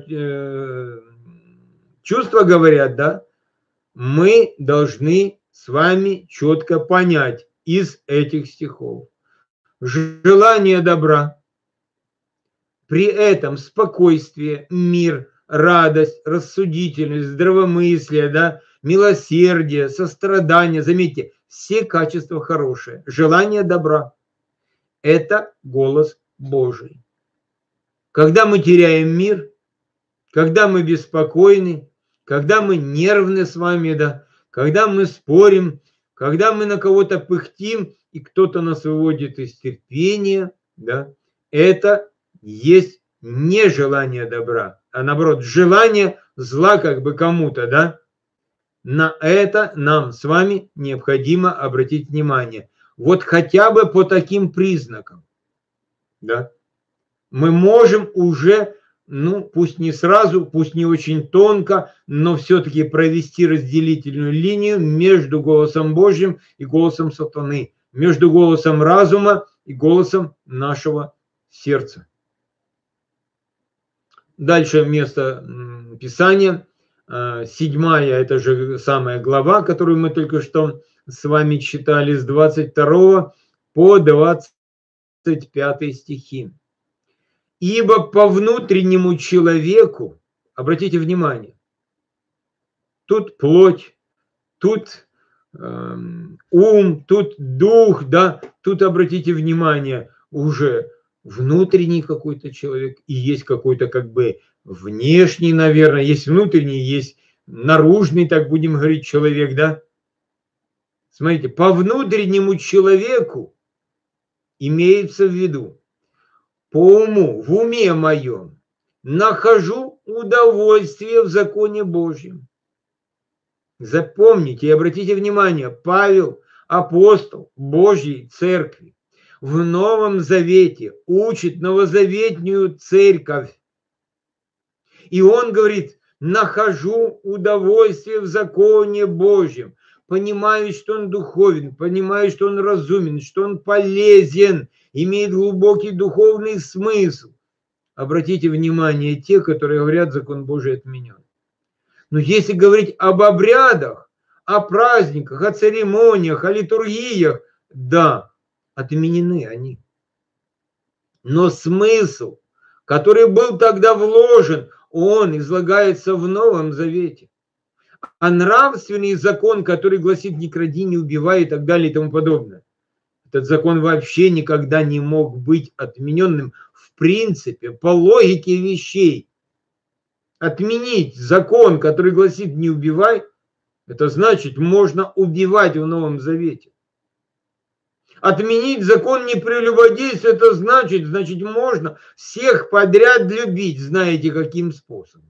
чувства говорят, да, мы должны с вами четко понять из этих стихов. Желание добра, при этом спокойствие, мир, радость, рассудительность, здравомыслие, да, милосердие, сострадание. Заметьте, все качества хорошие. Желание добра – это голос Божий. Когда мы теряем мир, когда мы беспокойны, когда мы нервны с вами, да, когда мы спорим, когда мы на кого-то пыхтим, и кто-то нас выводит из терпения, да, это есть не желание добра, а наоборот, желание зла как бы кому-то, да. На это нам с вами необходимо обратить внимание. Вот хотя бы по таким признакам, да, мы можем уже, ну, пусть не сразу, пусть не очень тонко, но все-таки провести разделительную линию между голосом Божьим и голосом сатаны, между голосом разума и голосом нашего сердца. Дальше место Писания, 7-я, это же самая глава, которую мы только что с вами читали, с 22 по 25 стихи. Ибо по внутреннему человеку, обратите внимание, тут плоть, тут ум, тут дух, да, тут обратите внимание, уже внутренний какой-то человек, и есть какой-то как бы внешний, наверное, есть внутренний, есть наружный, так будем говорить, человек, да. Смотрите, по внутреннему человеку имеется в виду, по уму, в уме моем, нахожу удовольствие в законе Божьем. Запомните и обратите внимание, Павел, апостол Божьей Церкви, в Новом Завете учит новозаветнюю церковь. И он говорит, нахожу удовольствие в законе Божьем. Понимаю, что он духовен, понимаю, что он разумен, что он полезен, имеет глубокий духовный смысл. Обратите внимание, те, которые говорят, закон Божий отменен. Но если говорить об обрядах, о праздниках, о церемониях, о литургиях, да, отменены они. Но смысл, который был тогда вложен, он излагается в Новом Завете. А нравственный закон, который гласит «не кради, не убивай» и так далее и тому подобное, этот закон вообще никогда не мог быть отмененным в принципе, по логике вещей. Отменить закон, который гласит «не убивай», это значит, можно убивать в Новом Завете. Отменить закон «не прелюбодействуй», это значит, можно всех подряд любить, знаете, каким способом.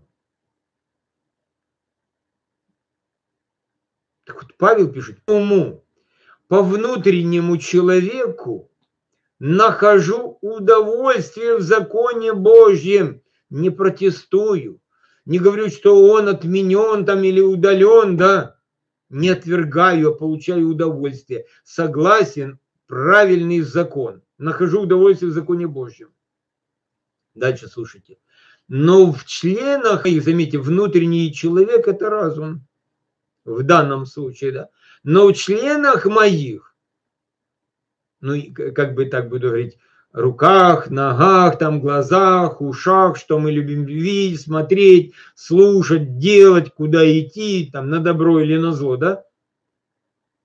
Так вот, Павел пишет, уму, по внутреннему человеку нахожу удовольствие в законе Божьем, не протестую, не говорю, что он отменен там или удален, да, не отвергаю, а получаю удовольствие, согласен, правильный закон, нахожу удовольствие в законе Божьем. Дальше слушайте. Но в членах их, заметьте, внутренний человек – это разум, в данном случае, да, но в членах моих, ну, как бы так буду говорить, руках, ногах, там, глазах, ушах, что мы любим видеть, смотреть, слушать, делать, куда идти, там, на добро или на зло, да?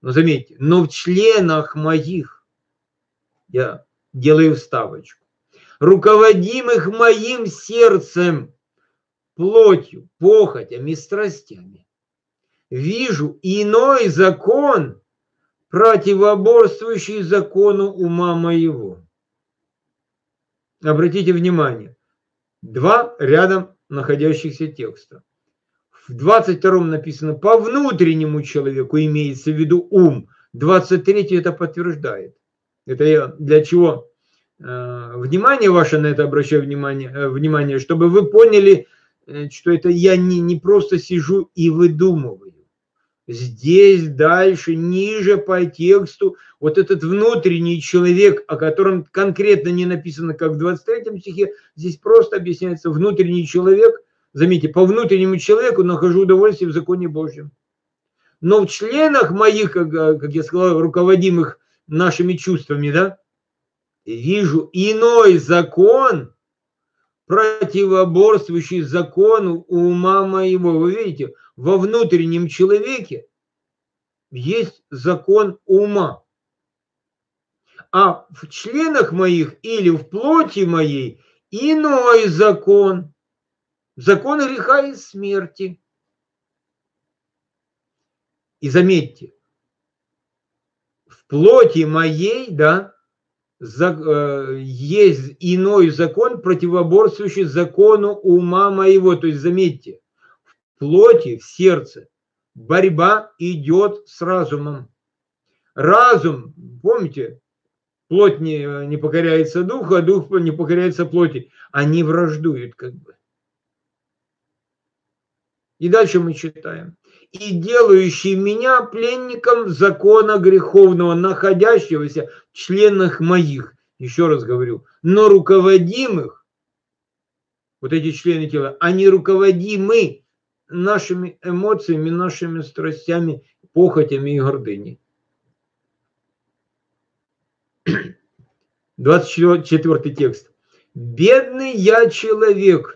Но заметьте, но в членах моих, я делаю вставочку, руководимых моим сердцем, плотью, похотями, страстями, вижу иной закон, противоборствующий закону ума моего. Обратите внимание, два рядом находящихся текста. В 22-м написано «по внутреннему человеку», имеется в виду ум. 23-й это подтверждает. Это я для чего внимание ваше на это обращаю внимание, чтобы вы поняли, что это я не просто сижу и выдумываю. Здесь дальше, ниже по тексту, вот этот внутренний человек, о котором конкретно не написано, как в 23 стихе, здесь просто объясняется внутренний человек. Заметьте, по внутреннему человеку нахожу удовольствие в законе Божьем. Но в членах моих, как я сказал, руководимых нашими чувствами, да, вижу иной закон, противоборствующий закону ума моего. Вы видите, во внутреннем человеке есть закон ума. А в членах моих или в плоти моей иной закон. Закон греха и смерти. И заметьте, в плоти моей, да, есть иной закон, противоборствующий закону ума моего. То есть, заметьте, в плоти, в сердце борьба идет с разумом. Разум, помните, плоть не покоряется духу, а дух не покоряется плоти. Они враждуют как бы. И дальше мы читаем. И делающий меня пленником закона греховного, находящегося в членах моих. Еще раз говорю, но руководимых, вот эти члены тела, они руководимы нашими эмоциями, нашими страстями, похотями и гордыней. 24 текст. Бедный я человек,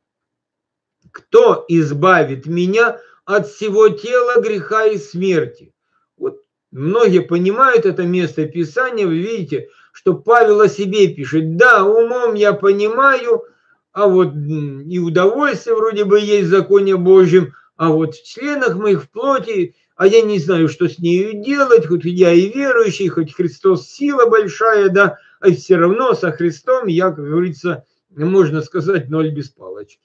кто избавит меня от всего тела, греха и смерти? Вот многие понимают это место Писания, вы видите, что Павел о себе пишет. Да, умом я понимаю, а вот и удовольствие вроде бы есть в законе Божьем, а вот в членах моих, в плоти, а я не знаю, что с нею делать, хоть я и верующий, хоть Христос сила большая, да, а все равно со Христом я, как говорится, можно сказать, ноль без палочки.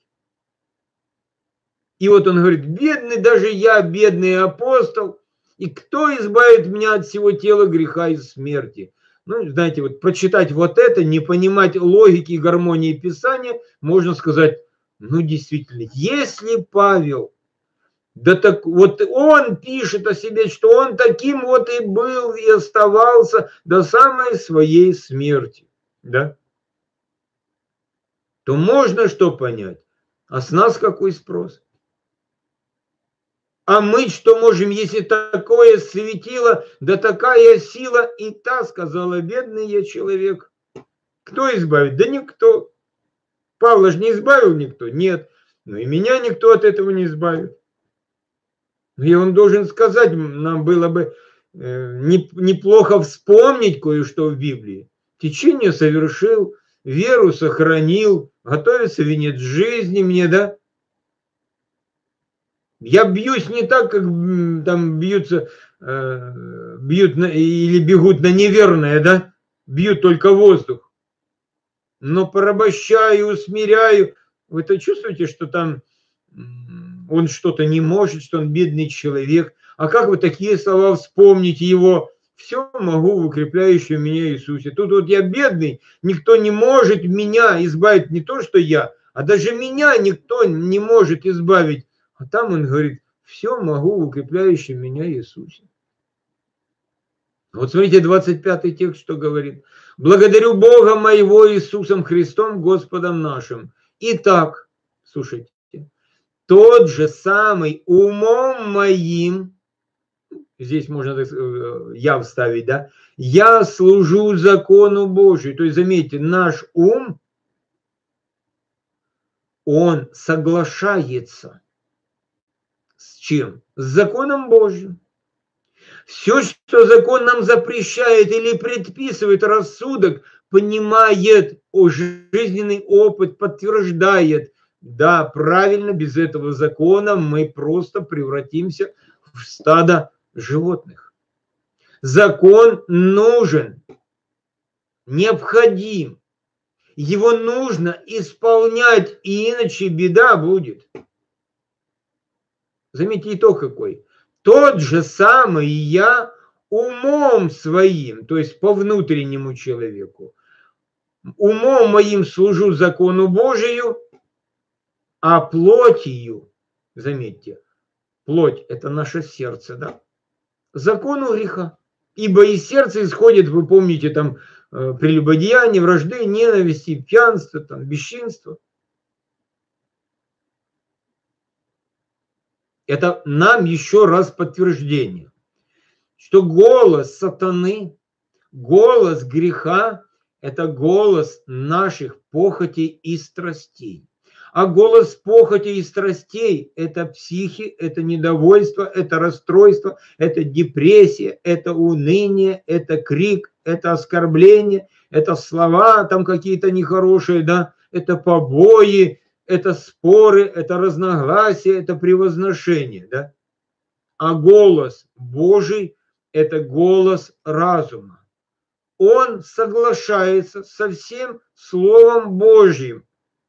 И вот он говорит, бедный даже я, бедный апостол, и кто избавит меня от всего тела, греха и смерти? Ну, знаете, вот прочитать вот это, не понимать логики и гармонии Писания, можно сказать, ну, действительно, если Павел, да так вот он пишет о себе, что он таким вот и был, и оставался до самой своей смерти, да, то можно что понять? А с нас какой спрос? А мы что можем, если такое светило, да такая сила и та, сказала бедный я человек. Кто избавит? Да никто. Павла же не избавил никто? Нет. Но и меня никто от этого не избавит. Но я вам должен сказать, нам было бы неплохо вспомнить кое-что в Библии. Течение совершил, веру сохранил, готовится венец жизни мне, да? Я бьюсь не так, как там бьются, бьют или бегут на неверное, да? Бьют только воздух. Но порабощаю, усмиряю. Вы-то чувствуете, что там он что-то не может, что он бедный человек? А как вы такие слова вспомните его? Все могу в укрепляющем меня Иисусе. Тут вот я бедный, никто не может меня избавить, не то что я, а даже меня никто не может избавить. А там он говорит, все могу в укрепляющем меня Иисусе. Вот смотрите, 25 текст, что говорит. Благодарю Бога моего Иисусом Христом, Господом нашим. Итак, слушайте, тот же самый умом моим, здесь можно я вставить, да, я служу закону Божию. То есть, заметьте, наш ум, он соглашается с чем? С законом Божьим. Все, что закон нам запрещает или предписывает, рассудок понимает, жизненный опыт подтверждает. Да, правильно, без этого закона мы просто превратимся в стадо животных. Закон нужен, необходим. Его нужно исполнять, иначе беда будет. Заметьте, итог какой. Тот же самый я умом своим, то есть по внутреннему человеку, умом моим служу закону Божию, а плотью, заметьте, плоть – это наше сердце, да, закону греха. Ибо из сердца исходит, вы помните, там, прелюбодеяние, вражды, ненависти, пьянство, там, бесчинство. Это нам еще раз подтверждение, что голос сатаны, голос греха – это голос наших похотей и страстей. А голос похоти и страстей – это психи, это недовольство, это расстройство, это депрессия, это уныние, это крик, это оскорбление, это слова там какие-то нехорошие, да, это побои, это споры, это разногласия, это превозношение, да. А голос Божий – это голос разума. Он соглашается со всем Словом Божьим.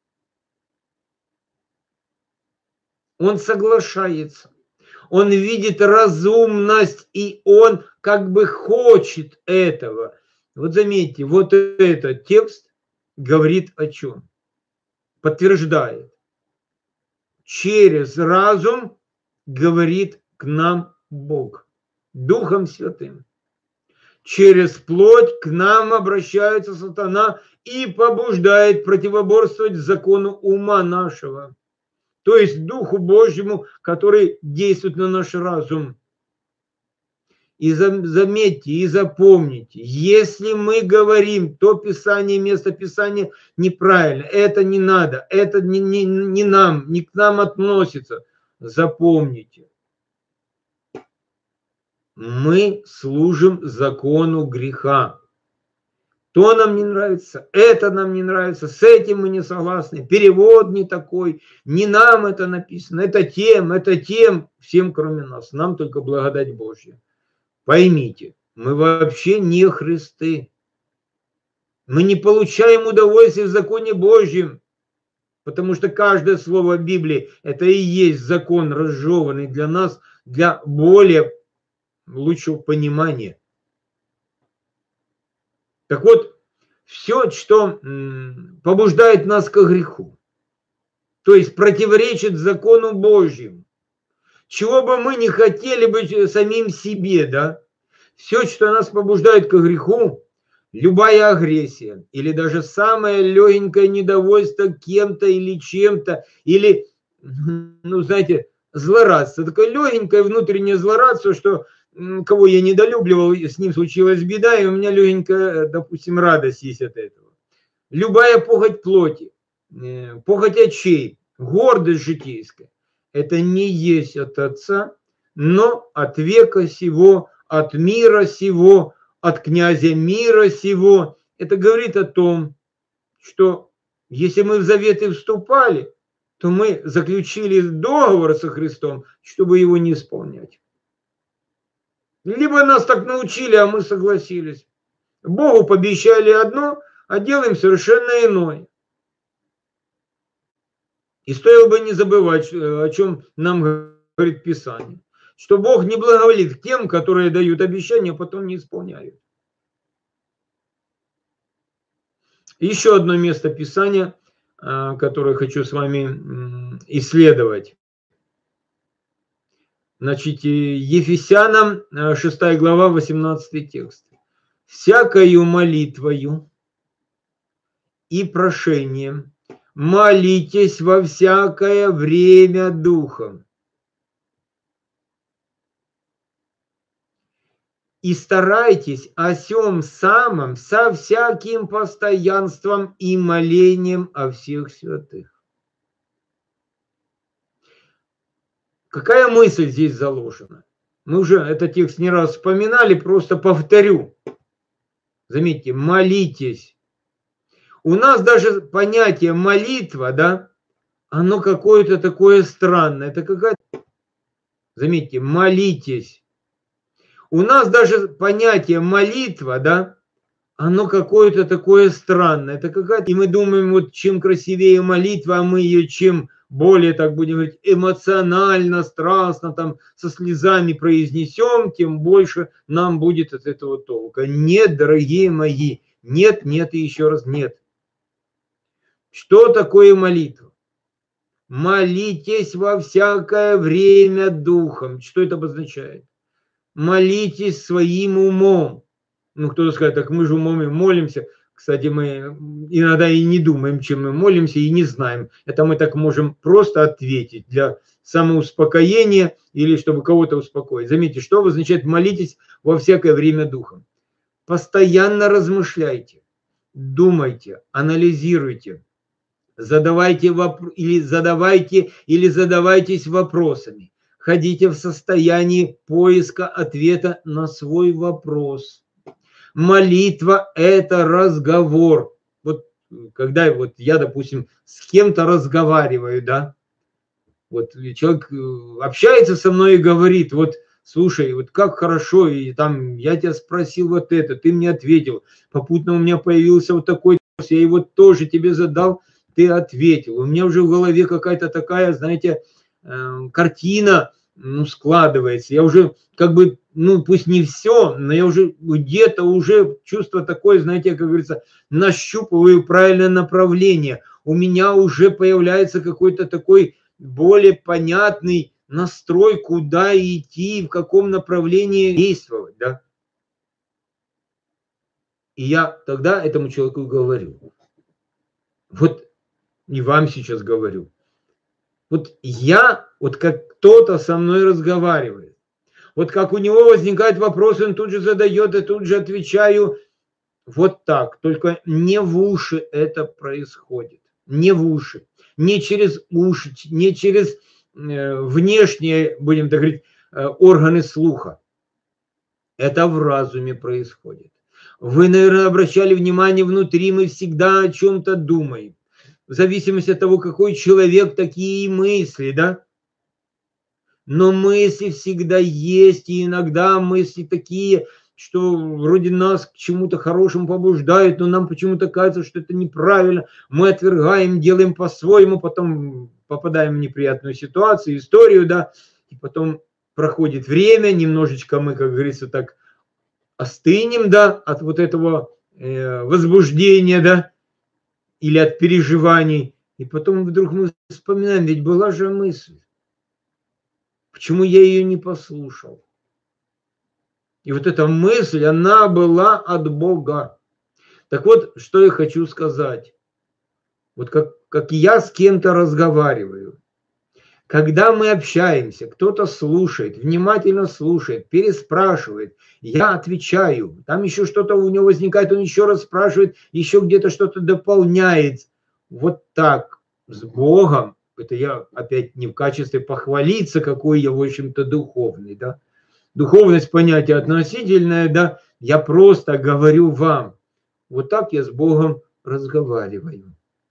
Он соглашается. Он видит разумность, и он как бы хочет этого. Вот заметьте, вот этот текст говорит о чем? Подтверждает. Через разум говорит к нам Бог, Духом Святым. Через плоть к нам обращается сатана и побуждает противоборствовать закону ума нашего. То есть Духу Божьему, который действует на наш разум. И заметьте, и запомните, если мы говорим, то Писание, место Писания неправильно, это не надо, это не нам, не к нам относится. Запомните, мы служим закону греха. То нам не нравится, это нам не нравится, с этим мы не согласны, перевод не такой, не нам это написано, это тем, всем кроме нас, нам только благодать Божья. Поймите, мы вообще не Христы, мы не получаем удовольствия в законе Божьем, потому что каждое слово Библии это и есть закон, разжеванный для нас, для более лучшего понимания. Так вот, все, что побуждает нас к греху, то есть противоречит закону Божьему, чего бы мы не хотели быть самим себе, да, все, что нас побуждает к греху, любая агрессия или даже самое легенькое недовольство кем-то или чем-то, или, ну, знаете, злорадство, такое легенькое внутреннее злорадство, что кого я недолюбливал, с ним случилась беда, и у меня легенькая, допустим, радость есть от этого. Любая похоть плоти, похоть очей, гордость житейская, это не есть от Отца, но от века сего, от мира сего, от князя мира сего. Это говорит о том, что если мы в заветы вступали, то мы заключили договор со Христом, чтобы его не исполнять. Либо нас так научили, а мы согласились. Богу пообещали одно, а делаем совершенно иное. И стоило бы не забывать, о чем нам говорит Писание, что Бог не благоволит к тем, которые дают обещания, а потом не исполняют. Еще одно место Писания, которое хочу с вами исследовать. Значит, Ефесянам 6 глава, 18 текст. «Всякою молитвою и прошением молитесь во всякое время Духом и старайтесь о сем самом со всяким постоянством и молением о всех святых». Какая мысль здесь заложена? Мы уже этот текст не раз вспоминали, просто повторю. Заметьте, молитесь. У нас даже понятие молитва, да, оно какое-то такое странное. Это какая-то... Заметьте, молитесь. У нас даже понятие молитва, да, оно какое-то такое странное. Это какая-то... И мы думаем, вот чем красивее молитва, а мы ее чем более, так будем говорить, эмоционально, страстно, там, со слезами произнесем, тем больше нам будет от этого толка. Нет, дорогие мои, нет, нет и еще раз нет. Что такое молитва? Молитесь во всякое время духом. Что это обозначает? Молитесь своим умом. Ну, кто-то скажет, так мы же умом и молимся. Кстати, мы иногда и не думаем, чем мы молимся, и не знаем. Это мы так можем просто ответить для самоуспокоения или чтобы кого-то успокоить. Заметьте, что обозначает молитесь во всякое время духом. Постоянно размышляйте, думайте, анализируйте, задавайте или задавайтесь вопросами. Ходите в состоянии поиска ответа на свой вопрос. Молитва – это разговор. Вот когда вот я, допустим, с кем-то разговариваю, да, вот человек общается со мной и говорит, вот, слушай, вот как хорошо, и там я тебя спросил вот это, ты мне ответил, попутно у меня появился вот такой вопрос, я его тоже тебе задал, ты ответил. У меня уже в голове какая-то такая, знаете, картина, ну, складывается. Я уже как бы, ну, пусть не все, но я уже где-то уже чувство такое, знаете, как говорится, нащупываю правильное направление. У меня уже появляется какой-то такой более понятный настрой, куда идти, в каком направлении действовать, да. И я тогда этому человеку говорю. Вот и вам сейчас говорю. Вот я, вот как кто-то со мной разговаривает, вот как у него возникает вопрос, он тут же задает, и тут же отвечаю. Вот так, только не в уши это происходит, не в уши, не через уши, не через внешние, будем так говорить, органы слуха. Это в разуме происходит. Вы, наверное, обращали внимание, внутри мы всегда о чем-то думаем. В зависимости от того, какой человек, такие мысли, да? Но мысли всегда есть, и иногда мысли такие, что вроде нас к чему-то хорошему побуждают, но нам почему-то кажется, что это неправильно. Мы отвергаем, делаем по-своему, потом попадаем в неприятную ситуацию, историю, да, и потом проходит время, немножечко мы, как говорится, так остынем, да, от вот этого возбуждения, да, или от переживаний, и потом вдруг мы вспоминаем, ведь была же мысль. Почему я ее не послушал? И вот эта мысль, она была от Бога. Так вот, что я хочу сказать. Вот как я с кем-то разговариваю. Когда мы общаемся, кто-то слушает, внимательно слушает, переспрашивает, я отвечаю, там еще что-то у него возникает, он еще раз спрашивает, еще где-то что-то дополняет. Вот так, с Богом. Это я опять не в качестве похвалиться, какой я, в общем-то, духовный, да. Духовность понятие относительное, да. Я просто говорю вам. Вот так я с Богом разговариваю.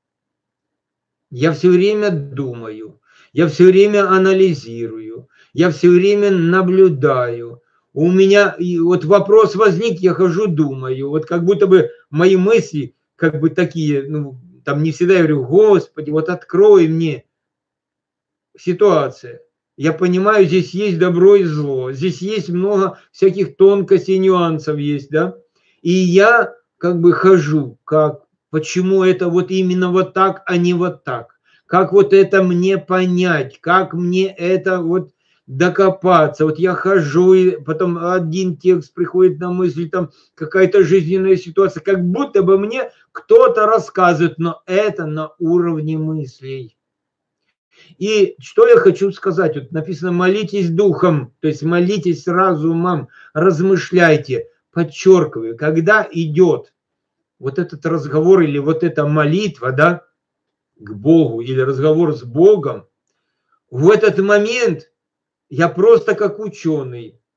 Я все время думаю, я все время анализирую, я все время наблюдаю. У меня вот вопрос возник, я хожу, думаю, вот как будто бы мои мысли, как бы такие, ну, там не всегда я говорю, Господи, вот открой мне ситуация. Я понимаю, здесь есть добро и зло, здесь есть много всяких тонкостей, нюансов есть, да. И я как бы хожу, как, почему это вот именно вот так, а не вот так. Как вот это мне понять, как мне это вот докопаться. Вот я хожу, и потом один текст приходит на мысль, там какая-то жизненная ситуация, как будто бы мне кто-то рассказывает, но это на уровне мыслей. И что я хочу сказать, вот написано молитесь духом, то есть молитесь разумом, размышляйте, подчеркиваю, когда идет вот этот разговор или вот эта молитва, да, к Богу или разговор с Богом, в этот момент я просто как ученый,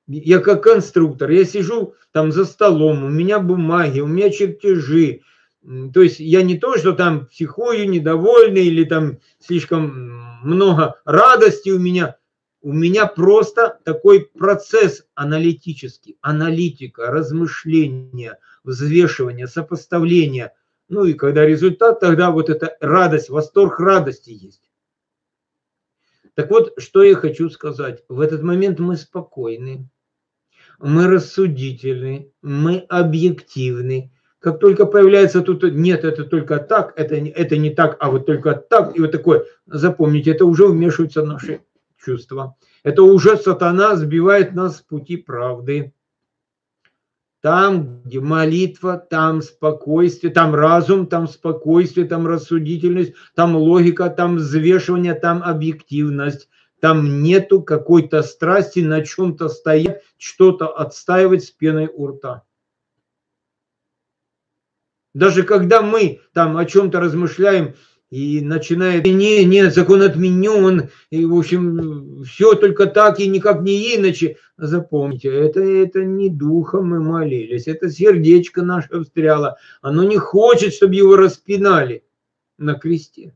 Я как конструктор, я сижу там за столом, у меня бумаги, у меня чертежи. То есть я не то, что там психую, недовольный или там слишком много радости у меня. У меня просто такой процесс аналитический, аналитика, размышления, взвешивания, сопоставления. Ну и когда результат, тогда вот эта радость, восторг радости есть. Так вот, что я хочу сказать. В этот момент мы спокойны, мы рассудительны, мы объективны. Как только появляется тут, нет, это только так, это не так, а вот только так, и вот такое, запомните, это уже вмешиваются наши чувства. Это уже сатана сбивает нас с пути правды. Там, где молитва, там спокойствие, там разум, там спокойствие, там рассудительность, там логика, там взвешивание, там объективность. Там нету какой-то страсти на чем-то стоять, что-то отстаивать с пеной у рта. Даже когда мы там о чем-то размышляем и начинает, нет, закон отменен, и, в общем, все только так и никак не иначе. Запомните, это не духом мы молились, это сердечко наше встряло. Оно не хочет, чтобы его распинали на кресте.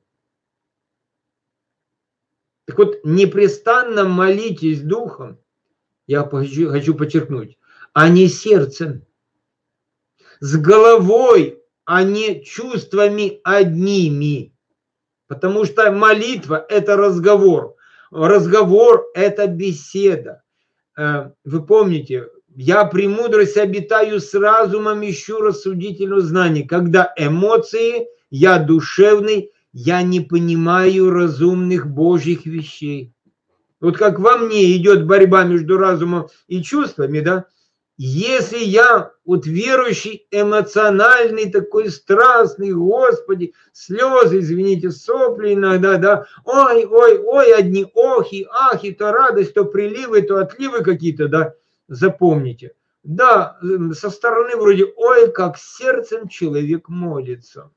Так вот, непрестанно молитесь духом, я хочу подчеркнуть, а не сердцем, с головой, а не чувствами одними. Потому что молитва – это разговор. Разговор – это беседа. Вы помните, я премудрость обитаю с разумом, ищу рассудительного знания. Когда эмоции, я душевный, я не понимаю разумных Божьих вещей. Вот как во мне идет борьба между разумом и чувствами, да? Если я вот верующий, эмоциональный, такой страстный, Господи, слезы, извините, сопли иногда, да, ой, ой, ой, одни охи, ахи, то радость, то приливы, то отливы какие-то, да, запомните. Да, со стороны вроде, ой, как сердцем человек молится.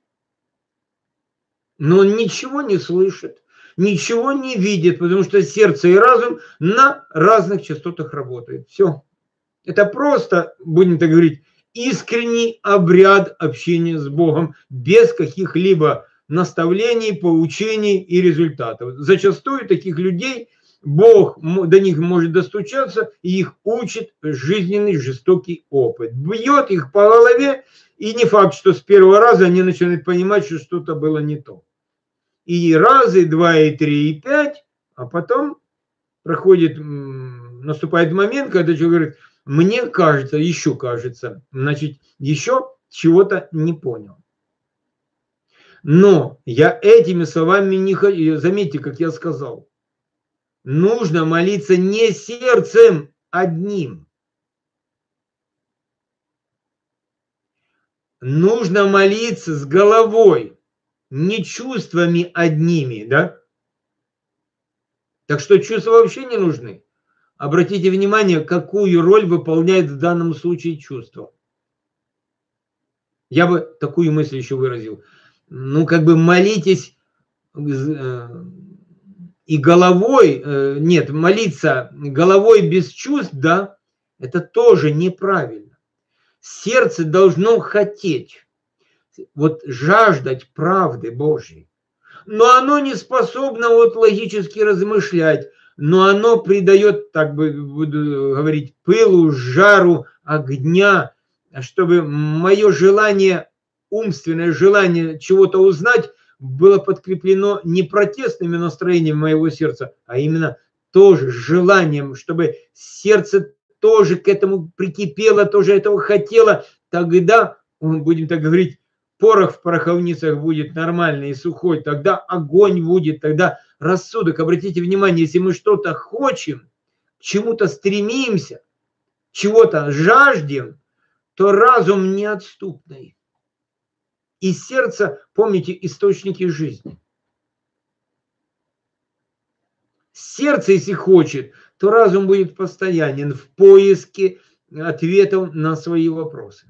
Но он ничего не слышит, ничего не видит, потому что сердце и разум на разных частотах работают. Все. Это просто, будем так говорить, искренний обряд общения с Богом без каких-либо наставлений, поучений и результатов. Зачастую таких людей Бог до них может достучаться и их учит жизненный жестокий опыт. Бьет их по голове, и не факт, что с первого раза они начинают понимать, что что-то было не то. И раз, и два, и три, и пять, а потом наступает момент, когда человек говорит, мне кажется, еще кажется, значит, еще чего-то не понял. Но я этими словами не хочу, заметьте, как я сказал, нужно молиться не сердцем одним. Нужно молиться с головой, не чувствами одними, да? Так что чувства вообще не нужны. Обратите внимание, какую роль выполняет в данном случае чувство. Я бы такую мысль еще выразил. Ну, как бы молитесь и головой, нет, молиться головой без чувств, да, это тоже неправильно. Сердце должно хотеть, вот жаждать правды Божьей. Но оно не способно вот логически размышлять. Но оно придает, так бы буду говорить, пылу, жару, огня, чтобы мое желание, умственное желание чего-то узнать было подкреплено не протестными настроениями моего сердца, а именно тоже желанием, чтобы сердце тоже к этому прикипело, тоже этого хотело. Тогда, будем так говорить, порох в пороховницах будет нормальный и сухой, тогда огонь будет, тогда рассудок. Обратите внимание, если мы что-то хотим, к чему-то стремимся, чего-то жаждем, то разум неотступный. И сердце, помните, источники жизни. Сердце, если хочет, то разум будет постоянен в поиске ответов на свои вопросы.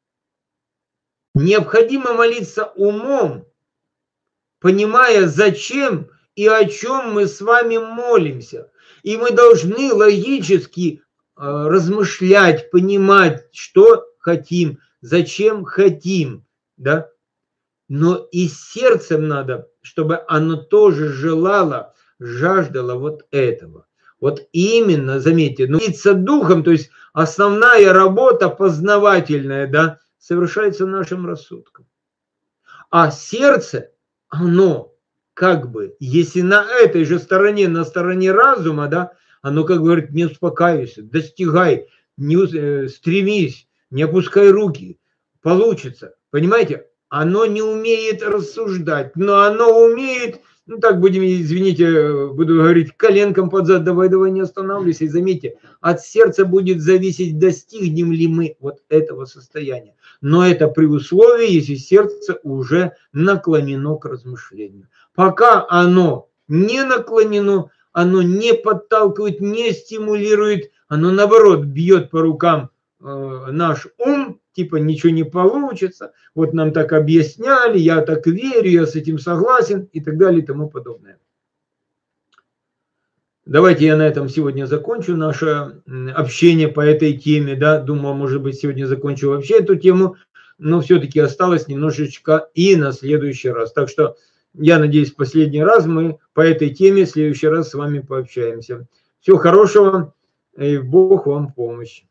Необходимо молиться умом, понимая, зачем и о чем мы с вами молимся. И мы должны логически размышлять, понимать, что хотим, зачем хотим, да? Но и сердцем надо, чтобы оно тоже желало, жаждало вот этого. Вот именно, заметьте, молиться духом, то есть основная работа познавательная, да, совершается нашим рассудком. А сердце, оно как бы, если на этой же стороне, на стороне разума, да, оно как бы говорит, не успокаивайся, достигай, не стремись, не опускай руки, получится. Понимаете? Оно не умеет рассуждать, но оно умеет, ну так будем, извините, буду говорить, коленком под зад, давай, не останавливайся. И заметьте, от сердца будет зависеть, достигнем ли мы вот этого состояния. Но это при условии, если сердце уже наклонено к размышлению. Пока оно не наклонено, оно не подталкивает, не стимулирует, оно наоборот бьет по рукам наш ум, типа ничего не получится, вот нам так объясняли, я так верю, я с этим согласен и так далее и тому подобное. Давайте я на этом сегодня закончу наше общение по этой теме, да, думал, может быть, сегодня закончу вообще эту тему, но все-таки осталось немножечко и на следующий раз. Так что я надеюсь, в последний раз мы по этой теме в следующий раз с вами пообщаемся. Всего хорошего, и Бог вам в помощь.